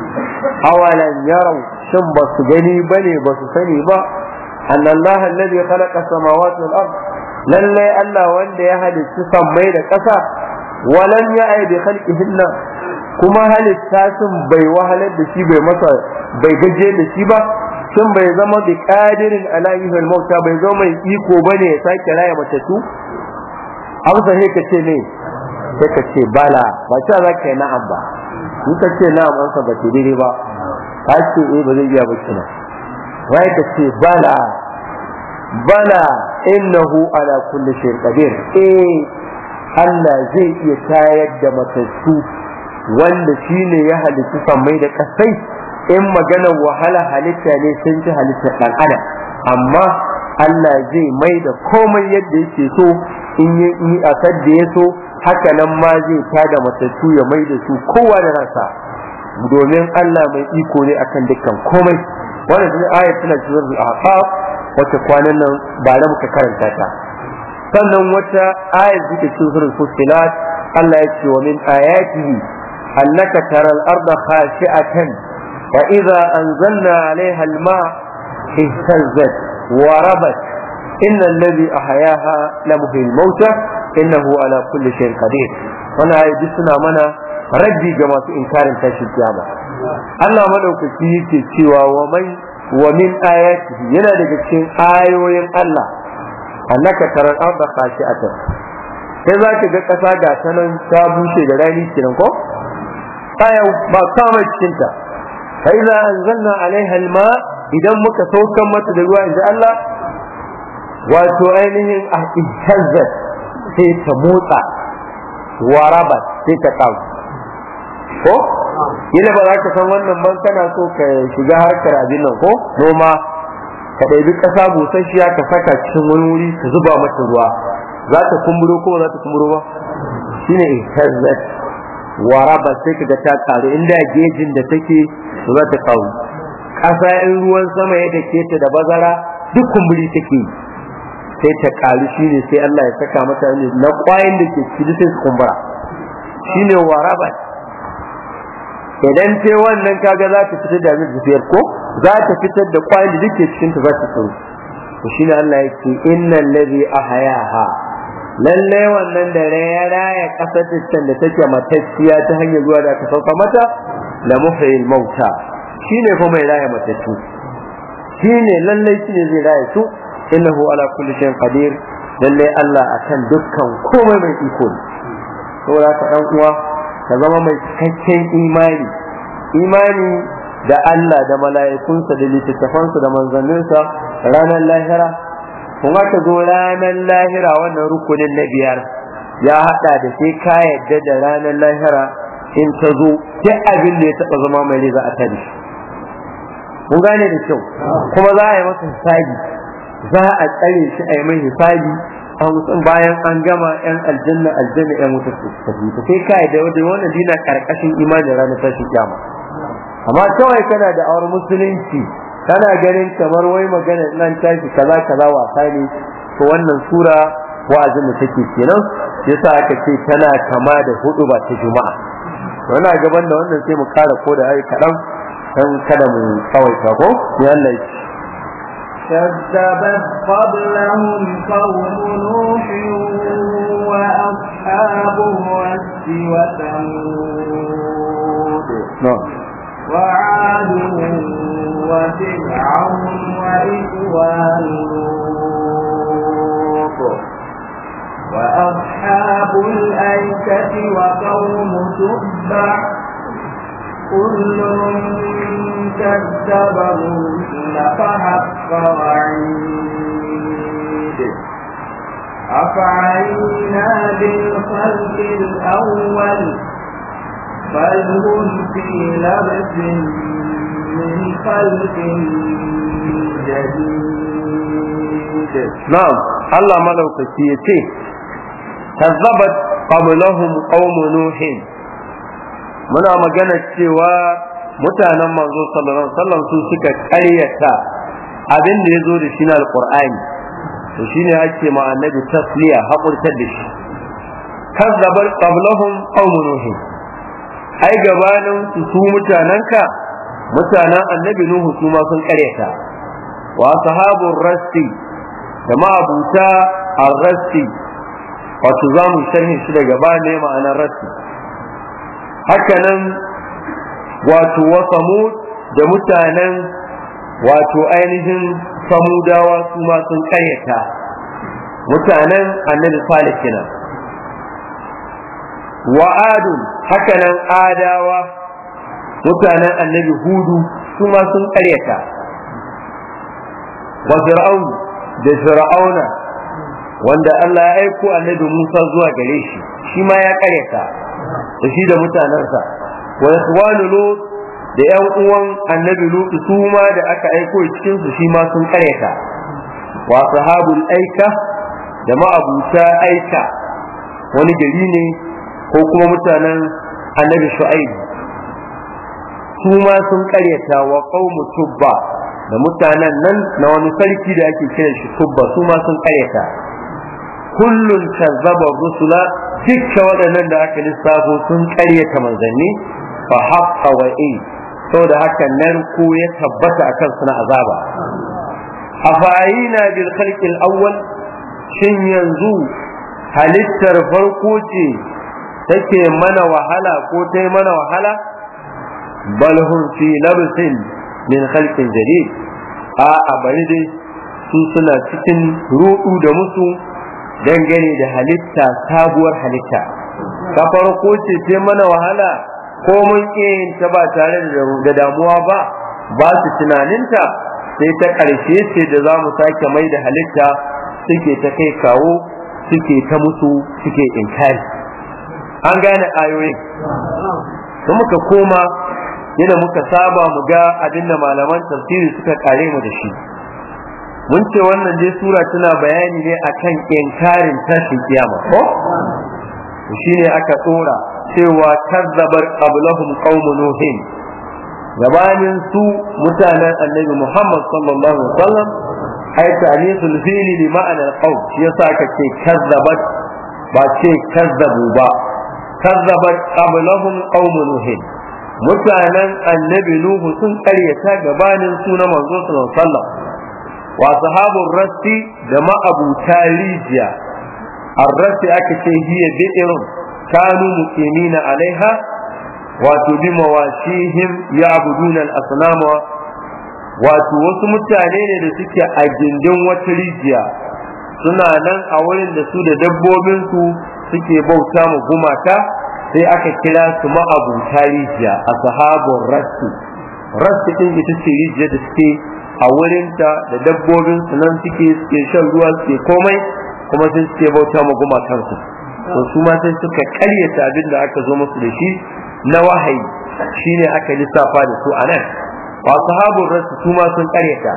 awalam yaraw shin basu gani bane basu sani ba anna Allah alladhi khalaqa as-samawati wal arda lalle Allah wanda ya halicci sammai da ƙasa walan ya'i bi khalqihinna kuma halitta sun bai wahalar da shi bai masa bai gaje da shi ba sun bai zama bi qadirin ala yuhil mauta bai zama mai iko bane ya sake raya matattu amsa he kace ne sai kace bala ba ta zaka yi na'am ba in kace na'am an sa ba ta dire ba kace eh ba zai iya ba kina wai kace bala bala innahu ala kulli shay'in qadir eh Allah zai iya tayar da matattu wanda shine ya halitta sammai da kasai in maganar wahala halitta ne sun ci halitta dan adam amma Allah zai mai da komai yadda yake so in yi asar da ya so haka nan ma zai tada matattu ya mai da su kowa da ransa domin Allah mai iko ne akan dukkan komai wannan ne ayat tana cikin al-ahqaf wata kwanan nan ba da muka karanta ta sannan wata ayat take cikin surah fusilat Allah ya ce wa min ayatihi annaka taral arda khashi'atan wa idza anzalna 'alayha al-ma' ihtazzat wa rabat inna alladhi ahyaha lamuhyi al-mauta innahu ala kulli shay'in qadir wannan ayat suna mana raddi ga masu inkarin tashin kiyama Allah madaukaki yake cewa wa man wa min ayatihi yana daga cikin ayoyin Allah annaka taral arda khashi'atan sai zaka ga kasa ga tanan ta bushe da rani kiran ko ayau ba kama cikin ta fa idza anzalna alaiha alma idan muka saukan mata da ruwa inda Allah wato ainihin ihtazzat sai ta motsa warabat sai ta kawo ko yana ba za ka san wannan ban kana so ka shiga harkar abin nan ko noma ka ɗabi ƙasa busasshiya ka saka cikin wani wuri ka zuba mata ruwa za ta kumburo ko za ta kumburo ba shine ihtazzat waraba sai ka ga ta karu inda gejin da take za ta kawo ƙasa in ruwan sama ya dake ta da bazara duk kumburi take sai ta ƙaru, shine sai Allah ya saka mata ne na ƙwayin da ke ciki sai su kumbura, shine waraba. idan ce wannan kaga za ta fitar da zafiyar ko za ta fitar da ƙwayin da duke cikin ta za ta tsoro. to shine Allah ya ce innal ladhi ahyaha, lalle wannan da ya raya kasar da take matacciya ta hanyar zuwa da aka sauka mata la muhyil mauta, shine fa mai raya matacci, shine lalle shine zai raya su, innahu ala kulli shay'in qadir, lalle Allah akan dukkan komai mai iko ne. saboda ka dan uwa ka zama mai cikakken imani imani da Allah da mala'ikunsa da littattafansa da manzanninsa ranar lahira. kuma ka zo ranar lahira wannan rukunin na biyar ya hada da sai ka yadda da ranar lahira in ta zo duk abin da ya taba zama mai ne za a tare shi. kun gane da kyau, kuma za a yi masa hisabi, za a tsare shi a yi mai hisabi a mutum bayan an gama yan aljanna aljanna yan wuta su tafi. sai ka yadda da wannan dina karkashin imanin ranar tashin kiyama. amma kawai kana da awar musulunci kana ganin kamar wai magana nan tashi kaza kaza wasa ne, to wannan sura wa'azin da take kenan yasa aka ce tana kama da hudu ba ta juma'a. wannan gaban da wannan sai mu kara ko da ai kadan dan kada mu kawai ka ko ya Allah ya كذبت قبلهم قوم نوح وأصحاب الرس وثمود وعاد وفرعون وإخوان لوط وأصحاب الأيكة وقوم تبع كل كذب الرسل فحق وعيد أفعينا بالخلق الأول بل هم في لبس من خلق جديد. نعم الله ملوك سيتي كذبت قبلهم قوم نوح. muna magana cewa mutanen manzo sallallahu alaihi wasallam su suka ƙaryata abin da yazo da shi na alqur'ani, to shine ake ma annabi tasliya hakurtar da shi. kazzabar qablahum qaum nuh, ai gabanin su su mutananka mutanen annabi nuhu su ma sun ƙaryata. wa sahabur rasti da ma'abuta ar-rasti, wato zamu sharhi shi daga baya ne ma'anar rasti. hakanan wato wa samud da mutanen wato ainihin samudawa su ma sun karyata mutanen annabi salih kenan. wa adun hakanan adawa mutanen annabi hudu su ma sun karyata. wa fir'aun da fir'auna wanda Allah ya aiko annabi Musa zuwa gare shi shi ma ya karyata da shi da mutanensa. wa ikhwanu lut da yan uwan annabi lut su ma da aka aiko cikin su shi ma sun kareta. wa sahabul aika da ma'abuta aika wani gari ne ko kuma mutanen annabi shu'aib su ma sun kareta. wa qaumu tubba da mutanen nan na wani sarki da ake kiran shi tubba su ma sun kareta. kullun kazzaba rusula, dukkan waɗannan da aka lissafo sun ƙaryata manzanni. fa haqqa wa'i, saboda haka narko ya tabbata akan suna azaba. afa'ina bil khalqil awwal, shin yanzu halittar farko ce take mana wahala ko ta yi mana wahala? bal hum fi labsin min khalqin jadid, a a bari dai su suna cikin ruɗu da musu dangane da halitta, sabuwar halitta. ta farko ce ce mana wahala ko mun yin ta ba tare da damuwa ba ba su tunaninta, sai ta ƙarshe ce da za mu sake mai da halitta suke ta kai kawo, suke ta musu, suke inkari. an gane ayoyin da muka koma yadda muka saba mu ga abinda malaman tafsiri suka kare mu da shi. mun ce wannan dai sura tana bayani ne akan inkarin tashin kiyama ko shine aka tsora cewa kazzabar qablahum qaum nuhin, gabanin su mutanen annabi Muhammad sallallahu alaihi wasallam ai ta'nisul fi'li li ma'ana al-qawl yasa kace kazzabat ba ce kazzabu ba kazzabat qablahum qaum nuh mutanen annabi nuhu sun karyata gabanin sunan manzo sallallahu alaihi wasallam wa sahabur rasti da ma'abuta rijiya ar-rasti aka ce hiya bi'irun kanu muqimina alaiha wato bi mawashihim ya'buduna al-asnama wato wasu mutane ne da suke a gindin wata rijiya suna nan a wurin da su da dabbobin su suke bauta mu gumaka sai aka kira su ma'abuta rijiya a sahabun rasu rasu din ita ce rijiya da suke a wurinta da dabbobin su nan suke suke shan ruwa suke komai kuma sun suke bauta mu gumakan su to su ma sai suka karyata abin da aka zo musu da shi na wahayi shine aka lissafa da su anan wa sahabun rasu su ma sun karyata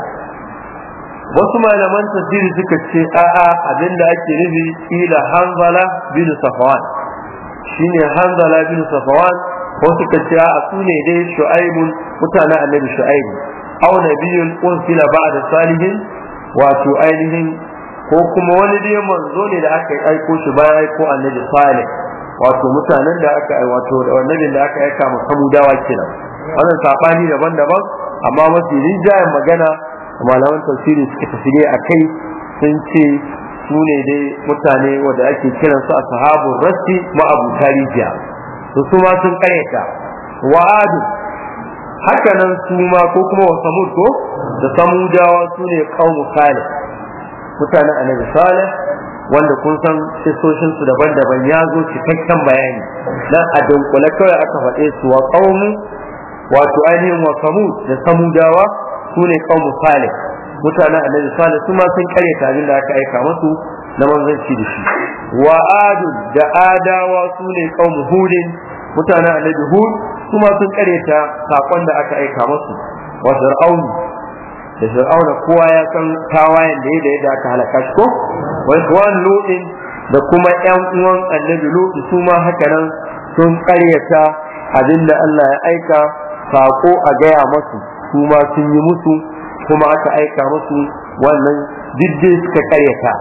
wasu malaman tafsiri suka ce a'a abinda ake nufi ila hanzala bin safwan shine hanzala bin safwan ko suka ce a'a sune dai shu'aibun mutanen annabi shu'aibu aw nabiyyun ursila ba'da salihin wato ainihin ko kuma wani dai manzo ne da aka aiko shi bayan aiko annabi salih wato mutanen da aka wato annabin da aka aika mu samudawa kenan wannan sabani daban-daban amma mafi rinjayen magana malaman tafsiri suka tafsiri a kai sun ce su ne dai mutane wanda ake kiran su a sahabun rasti ma'abuta rijiya su su ma sun karyata wa'adu haka nan su ma ko kuma wa samud ko da samudawa su ne qaumu salih mutanen annabi salih wanda kun san kisoshin su daban-daban ya zo cikakken bayani dan a dunkule kawai aka faɗe su wa qaumu wato ainihin wa samud da samudawa su ne qaumu salih mutanen annabi salih su ma sun kare abin da aka aika musu na manzanci da shi wa adu da adawa su ne qaumu hudin mutanen annabi hud su ma sun kare ta sakon da aka aika musu wa fir'aun da fir'auna kowa ya san tawayen da yadda yadda aka halaka shi ko wa ikhwan lutin da kuma ƴan uwan annabi lut su ma haka nan sun karyata abin da Allah ya aika sako a gaya musu su ma sun yi musu kuma aka aika musu wannan diddai suka karyata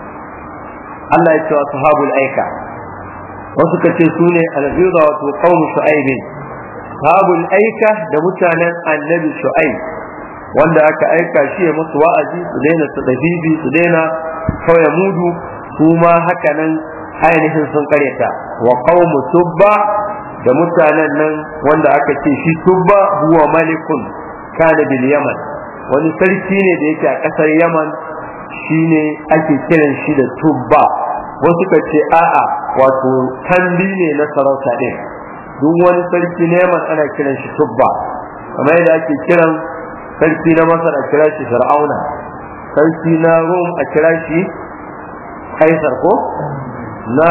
Allah ya ce wa sahabul aika wasu ka ce su ne al-ghidha wa qaumu shu'aib sahabul aika da mutanen annabi shu'aib wanda aka aika shi ya musu wa'azi su daina su dabibi su daina kawai mudu su ma haka nan ainihin sun karyata wa qaumu tubba da mutanen nan wanda aka ce shi tubba huwa malikun kana bil yaman wani sarki ne da yake a kasar yaman shine ake kiran shi da tubba wasu ka ce a'a wato tambi ne na sarauta din duk wani sarki na yaman ana kiran shi tubba kamar yadda ake kiran sarki na masar a kira shi fir'auna sarki na rum a kira shi kaisar ko na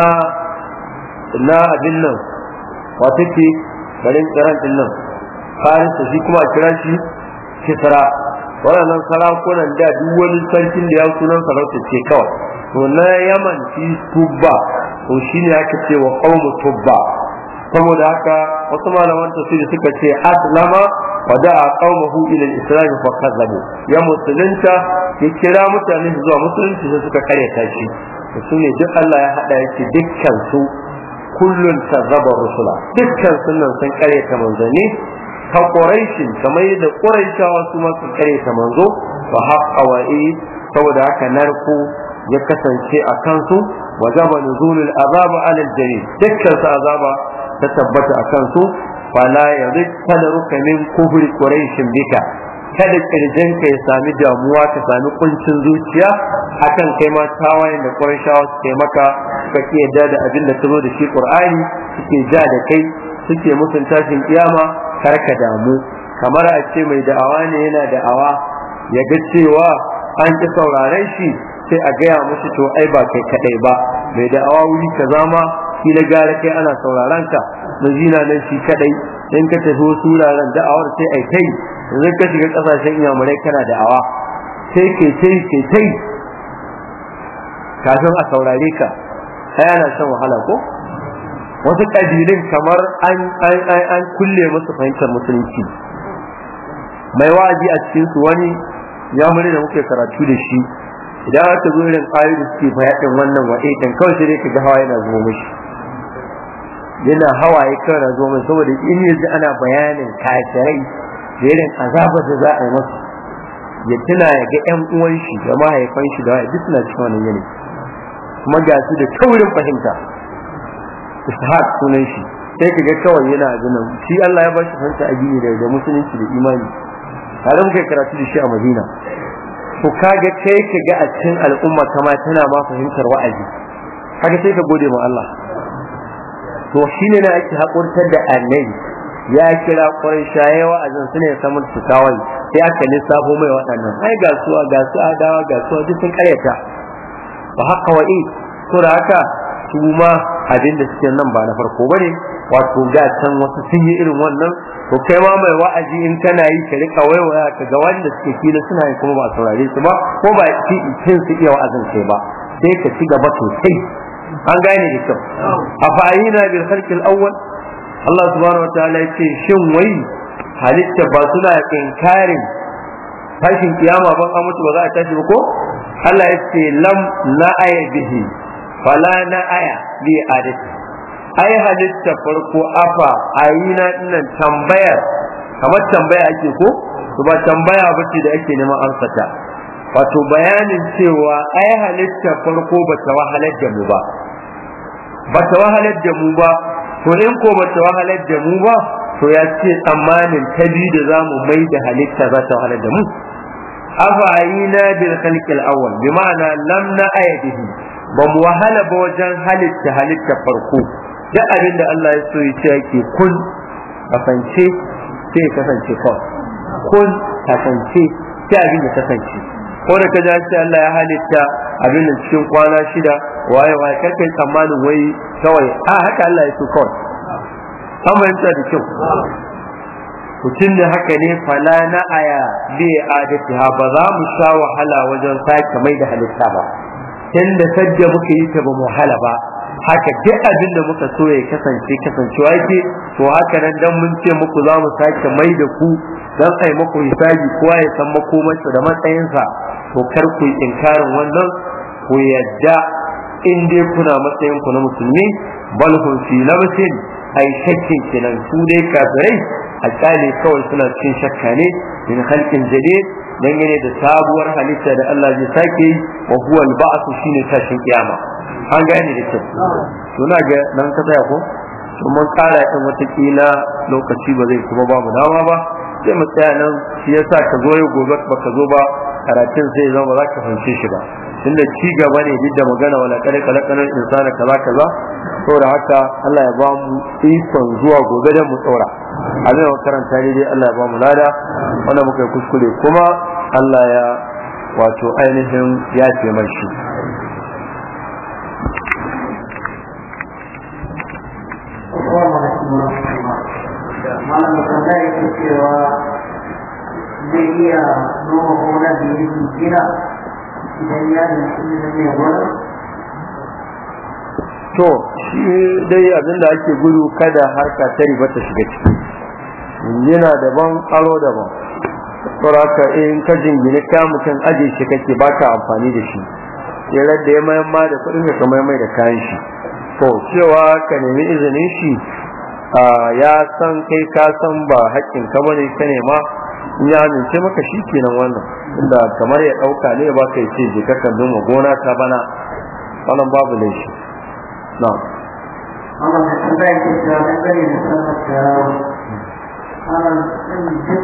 na abin nan wato ke garin tsiran din nan faris shi kuma a kira shi kisra waɗannan sarakunan da duk wani sarkin da ya sunan sarauta ce kawai to na yaman shi tubba to shine aka ce wa qaumu tubba saboda haka wasu malaman tafsiri suka ce aslama wa da'a qaumahu ila al-islam fa kazzabu ya musulunta ya kira mutane zuwa musulunci sai suka karyata shi su ne duk Allah ya hada yake dukkan su kullun kazzaba rusula dukkan sunan sun karyata manzanni ka quraishin kamar yadda quraishawa su ma sun karyata manzo wa haqqa wa'id saboda haka narko ya kasance a kansu wajaba nuzulul azab ala al-jarir dukkan su azaba ta tabbata a kansu fala yazik tadruka min kufri quraishin bika kada kirjinka ya sami damuwa ka sami kuncin zuciya akan kai ma tawayen da quraishawa suke maka kake yadda da abin da tazo da shi qur'ani suke ja da kai suke mutun tashin kiyama karka damu kamar a ce mai da'awa ne yana da'awa ya ga cewa an ki sauraren shi sai a gaya musu to ai ba kai kadai ba mai da'awa wuri kaza ma kila gara kai ana sauraron ka mazina nan shi kadai in ka tafi wasu wuraren da'awar sai ai kai yanzu ka shiga kasashen iyamurai kana da'awa sai ke tai ke tai kafin a saurare ka sai ana shan wahala ko wasu kabilun kamar an an an kulle musu fahimtar musulunci mai wa'azi a cikin su wani ya mure da muke karatu da shi idan aka zo irin ayoyi da suke faɗin wannan wa'idin kawai sai dai ka ga hawa yana zo mishi yana hawaye kawai na zo mai saboda in yanzu ana bayanin kafirai da irin azabar da za a yi masa ya tuna ya ga ƴan uwan shi da mahaifan shi da duk suna cikin wannan yanayi kuma ga su da taurin fahimta ishaq sunan shi sai ka ga kawai yana ganin shi Allah ya ba shi fahimta addini da musulunci da imani tare muka karatu da shi a Madina to kaga kai ka ga a cikin al'umma kama tana ma fahimtar wa'azi kaga sai ka gode ma Allah to shine ne ake hakurtar da annabi ya kira Qurayshawa wa'azin sune ya samu su kawai sai aka lissafo mai waɗannan ai ga su ga su adawa ga su duk sun karyata ba haka wa'i to da haka su ma abin da suke nan ba na farko bane wato ga can wasu sun yi irin wannan to kai ma mai wa'azi in kana yi ka rika waiwaya ka ga wanda suke kila suna yi kuma ba saurare su ba ko ba cin su iya wa'azin kai ba sai ka ci gaba sosai an gane da kyau afa'ina bil khalqil awwal Allah subhanahu wataala yace shin wai halitta ba suna inkarin tashin kiyama ban an mutu ba za a tashi ba ko Allah yace lam na'aya bihi fala na'aya bi adati ai halitta farko afa ayina dinnan tambayar kamar tambaya ake ko to ba tambaya bace da ake neman amsata wato bayanin cewa ai halitta farko bata wahalar da mu ba bata wahalar da mu ba to in ko bata wahalar da mu ba to ya ce tsammanin ta biyu da zamu mai da halitta za ta wahalar da mu afa ayina bil khalqil awwal bi ma'ana lam na ayatihi ba mu wahala ba wajen halitta halitta farko duk abin da Allah ya so ya ce yake kun kasance sai kasance kawai kun kasance sai abin da kasance ko da kaje sai Allah ya halitta abin da cikin kwana shida waye waye kai tsammanin wai kawai a haka Allah ya so kawai amma yanta da kyau mutum da haka ne fala na aya bi adati ha ba za mu sha wahala wajen sake mai da halitta ba tunda sadda muka yi ta ba mu wahala ba haka duk abin da muka so ya kasance kasancewa yake to haka nan dan mun ce muku za mu sake mai da ku dan ai muku hisabi kowa ya san makomarsa da matsayinsa to kar ku yi inkarin wannan ku yadda in dai kuna matsayin ku na musulmi bal hum fi labsin ai shakkin kenan su dai kafirai a kyale kawai suna cikin shakka ne min khalqin jadid dangane da sabuwar halitta da Allah zai sake yi wa huwa al-ba'th shine tashin kiyama an gane da kyau to na ga nan ka tsaya ko to mun kara din wata kila lokaci ba zai kuma ba mu dama ba sai mu tsaya nan shi yasa ka zo yau gobe baka zo ba karatun sai zama ba za ka fahimce shi ba tunda ci gaba ne duk da magana wala kare kalakanar insana kaza kaza saboda haka Allah ya ba mu ikon zuwa gobe da mu tsora abin da karanta dai Allah ya ba mu lada wanda muka yi kuskure kuma Allah ya wato ainihin ya ce mai shi malam da yake cewa zai iya noma gona da yake gina idan ya yi ne gona to shi dai abin da ake gudu kada harka ta riba ta shiga ciki yana daban aro daban saboda in ka jingine ka mutum aje shi kake baka amfani da shi yayin da ya mayar ma da kudin ka mai mai da kayan shi to cewa ka nemi izinin shi ya san kai ka san ba haƙƙin ka bane ka nema in ya amince maka shi kenan wannan inda kamar ya dauka ne ba kai ce je ka kan noma gona ta bana wannan babu laifi na'am Allah ya tsaya ki da gani da sanar da Allah din duk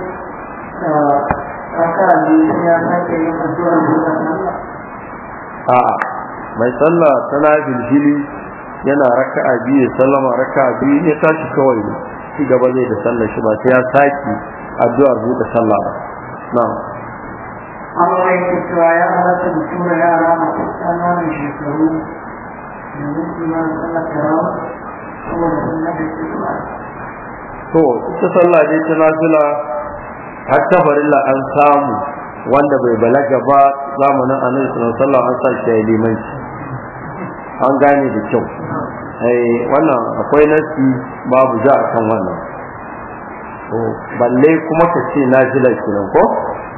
aka ni ya sake yin addu'a da Allah a mai sallah tana bilhili yana raka'a biyu sallama raka'a biyu ne tashi kawai ne shi gaba zai da sallar shi ba sai ya saki addu'ar buɗe sallah ba na'am Allah ya tsaya ya halatta da tura yara masu ƙananan shekaru yanzu kuma Allah karawa saboda annabi sallallahu to ita sallah dai ta nafila har ta farilla an samu wanda bai balaga ba zamanin annabi sallallahu alaihi wasallam an sa shi limanci an gane da kyau eh wannan akwai nasi babu ja akan wannan to balle kuma ka ce nafila kenan ko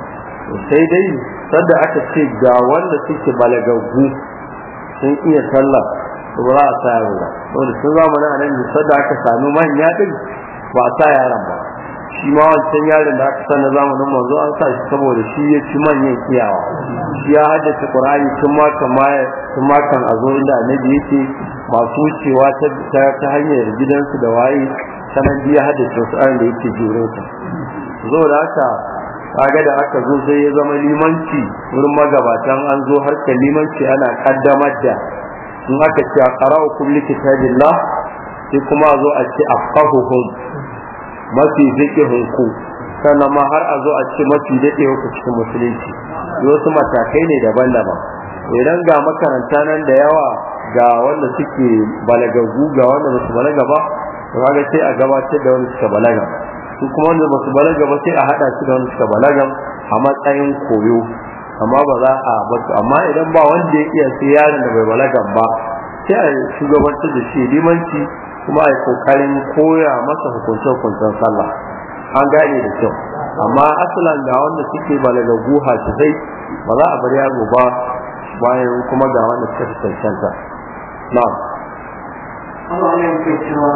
sai dai sanda aka ce ga wanda suke balagaggu sun iya sallah to ba za a sa yaro ba saboda sun zamanin annabi sanda aka sami manya din ba a sa yaron ba shi ma wancan yaron da aka san na zamanin manzo an sa shi saboda shi ya ci manyan kiyawa shi ya haddace Qur'ani tun ma kamar tun ma kan azo inda annabi yake masu wucewa ta ta hanyar gidansu da waye sanan biya haddace Qur'ani da yake jure ta zo da haka kaga da aka zo sai ya zama limanci wurin magabatan an zo har ka limanci ana kaddamar da in aka ce qara'ukum likitabillah sai kuma zo a ce afqahuhum mafi fiqhun ku sannan ma har a zo a ce mafi dadewa ku cikin musulunci wasu matakai ne daban-daban idan ga makaranta nan da yawa ga wanda suke balagagu ga wanda ba su balaga ba to kaga sai a gabatar da wanda suka balaga su kuma wanda ba su balaga ba sai a hada su da wanda suka balaga a matsayin koyo amma ba za a basu amma idan ba wanda ya iya sai yaron da bai balaga ba sai a shugabantar da shi limanci kuma a yi kokarin koya masa hukunce-hukuncen sallah an gane da kyau amma asalan ga wanda suke balagagu hasifai ba za a bar yaro ba bayan kuma ga wanda suka fi cancanta na'am Allah ya ce cewa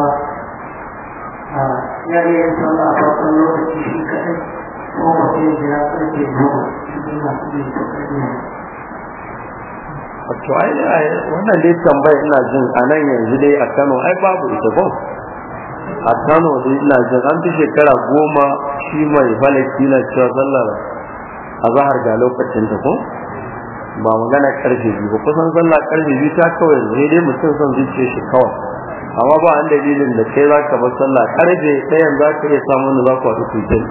ya yi yin sallah a farkon lokaci shi kaɗai ko mutum ya ƙarfe goma cikin masu yin ƙarfe wato ai wannan dai tambaya ina jin a nan yanzu dai a Kano ai babu ita ba a Kano dai ina jin an fi shekara goma shi mai falaki na cewa sallar azhar ga lokacin ta ko ba magana karfe biyu ba kusan sallah karfe biyu ta kawai sai dai mutum son zuciya shi kawai amma ba an dalilin da kai zaka bar sallah karfe ɗayan za ka iya samu wanda za ku haɗu ku yi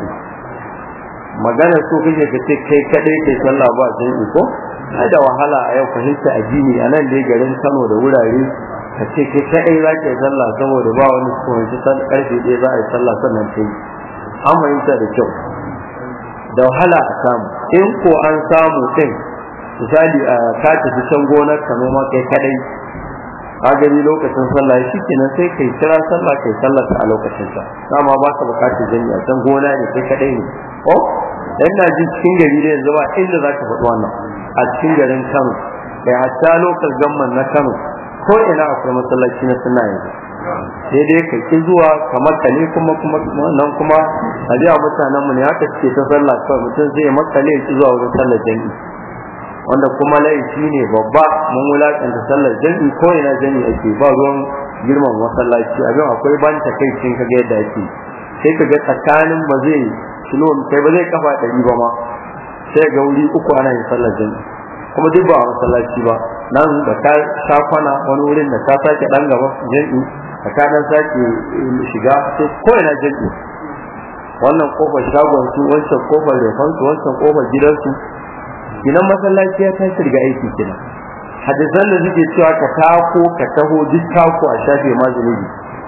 magana so kake ka ce kai kaɗai kai sallah ba jami'i ko ai da wahala a yau fahimta addini a nan dai garin Kano da wurare ka ce kai kaɗai za ka yi sallah saboda ba wani kowanci karfe ɗaya za a yi sallah sannan ta yi an fahimta da kyau da wahala a samu in ko an samu ɗin misali a ka tafi can gonar ka noma kai kaɗai a gani lokacin sallah shi kenan sai kai kira sallah kai sallah a lokacin ta dama ba ka bukatar jami'a can gona ne kai kaɗai ne ko dan na ji cikin gari da yanzu ba inda za ka faɗi wannan a cikin garin Kano kai hatta lokal gamman na Kano ko ina akwai masallaci na sunna yanzu sai dai ka ki zuwa kamar kale kuma kuma nan kuma a ji mutanen mu ne haka suke ta sallah kawai mutum zai makale ki zuwa wurin sallar jami'i wanda kuma laifi ne babba mun wulakanta sallar jami'i ko ina jami'i ake ba ruwan girman masallaci abin akwai ban takaicin kaga yadda ake sai kaga tsakanin ba zai kilo kai ba zai kafa ɗari ba ma sai ga wuri uku ana yin sallar jami'i kuma duk ba a masallaci ba nan da ka shafana wani wurin da ka sake dan gaba jami'i da ka dan sake shiga sai ko ina jami'i wannan kofar shagon su wancan kofar refan su wancan kofar gidan su gidan masallaci ya tashi daga aiki kenan hadisan da suke cewa ka tako ka taho duk tako a shafe mazulubi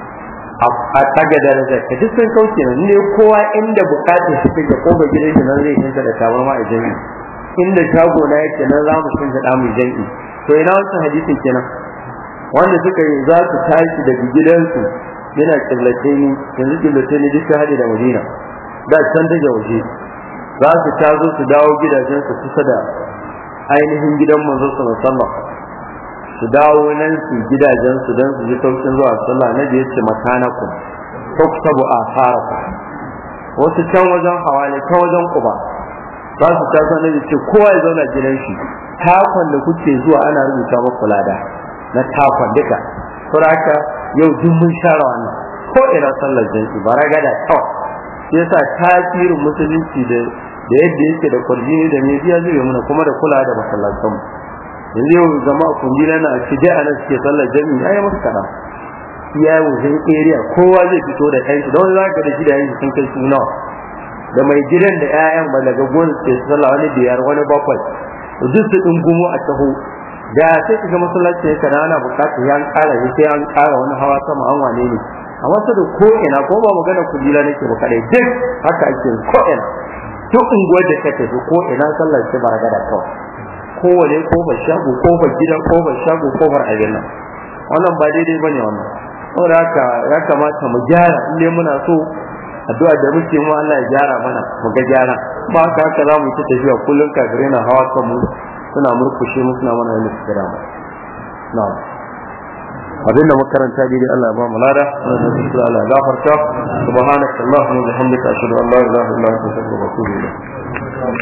a taga daraja ka duk sun kauce nan ne kowa inda bukatar shi take kofar gidan shi nan zai kinta da tabarma a jami'i inda shago na yake nan za mu kinta da mu jami'i to ina wannan hadisin kenan wanda suka yi za su tashi daga gidansu yana kiblateni yanzu kiblateni duk ta hade da Madina da can da waje za su tazo su dawo gidajensu kusa da ainihin gidan manzon sallallahu alaihi wasallam su dawo nan su gidajensu don su ji saukin zuwa sallah na da yace makanakum tuktabu asarakum wasu can wajen hawali ta wajen kuba za su taso ne ce kowa ya zauna gidan shi takon da kuke zuwa ana rubuta muku lada na takon duka saboda yau duk mun share wannan ko ina sallar jami'i baragada kawai shi yasa tasirin musulunci da da yadda yake da kurjini da media zai mana kuma da kula da masallatan yanzu yau jama'a kun gina na shige a nan suke sallar jami'i ai musu kana iya wajen area kowa zai fito da kanshi don zaka da shi da yanki sun kai suna da mai gidan da ƴaƴan balaga gon ke sallah wani biyar wani bakwai to duk su dungumo a taho da sai kaga masallaci ya kana ana bukata ya an kara sai an kara wani hawa sama an wane ne amma sai da ko ina ko ba magana kujila nake ba kadai duk haka ake ko ina duk unguwar da kake ko ina sallar ce ba ga da kawai kowane kofar shago kofar gidan kofar shago kofar aljanna wannan ba daidai bane wannan saboda haka ya kamata mu gyara in dai muna so addu'a da muke mu Allah ya gyara mana mu ga gyara ba haka haka za mu ta tafiya kullum kafirai na hawa kan mu suna murkushe mu suna mana yin kira mu na'am abin da makaranta dai Allah ya ba mu lada wannan da Allah ya gafarta subhanaka allahumma wa bihamdika ashhadu an la ilaha illa anta astaghfiruka wa atubu ilayk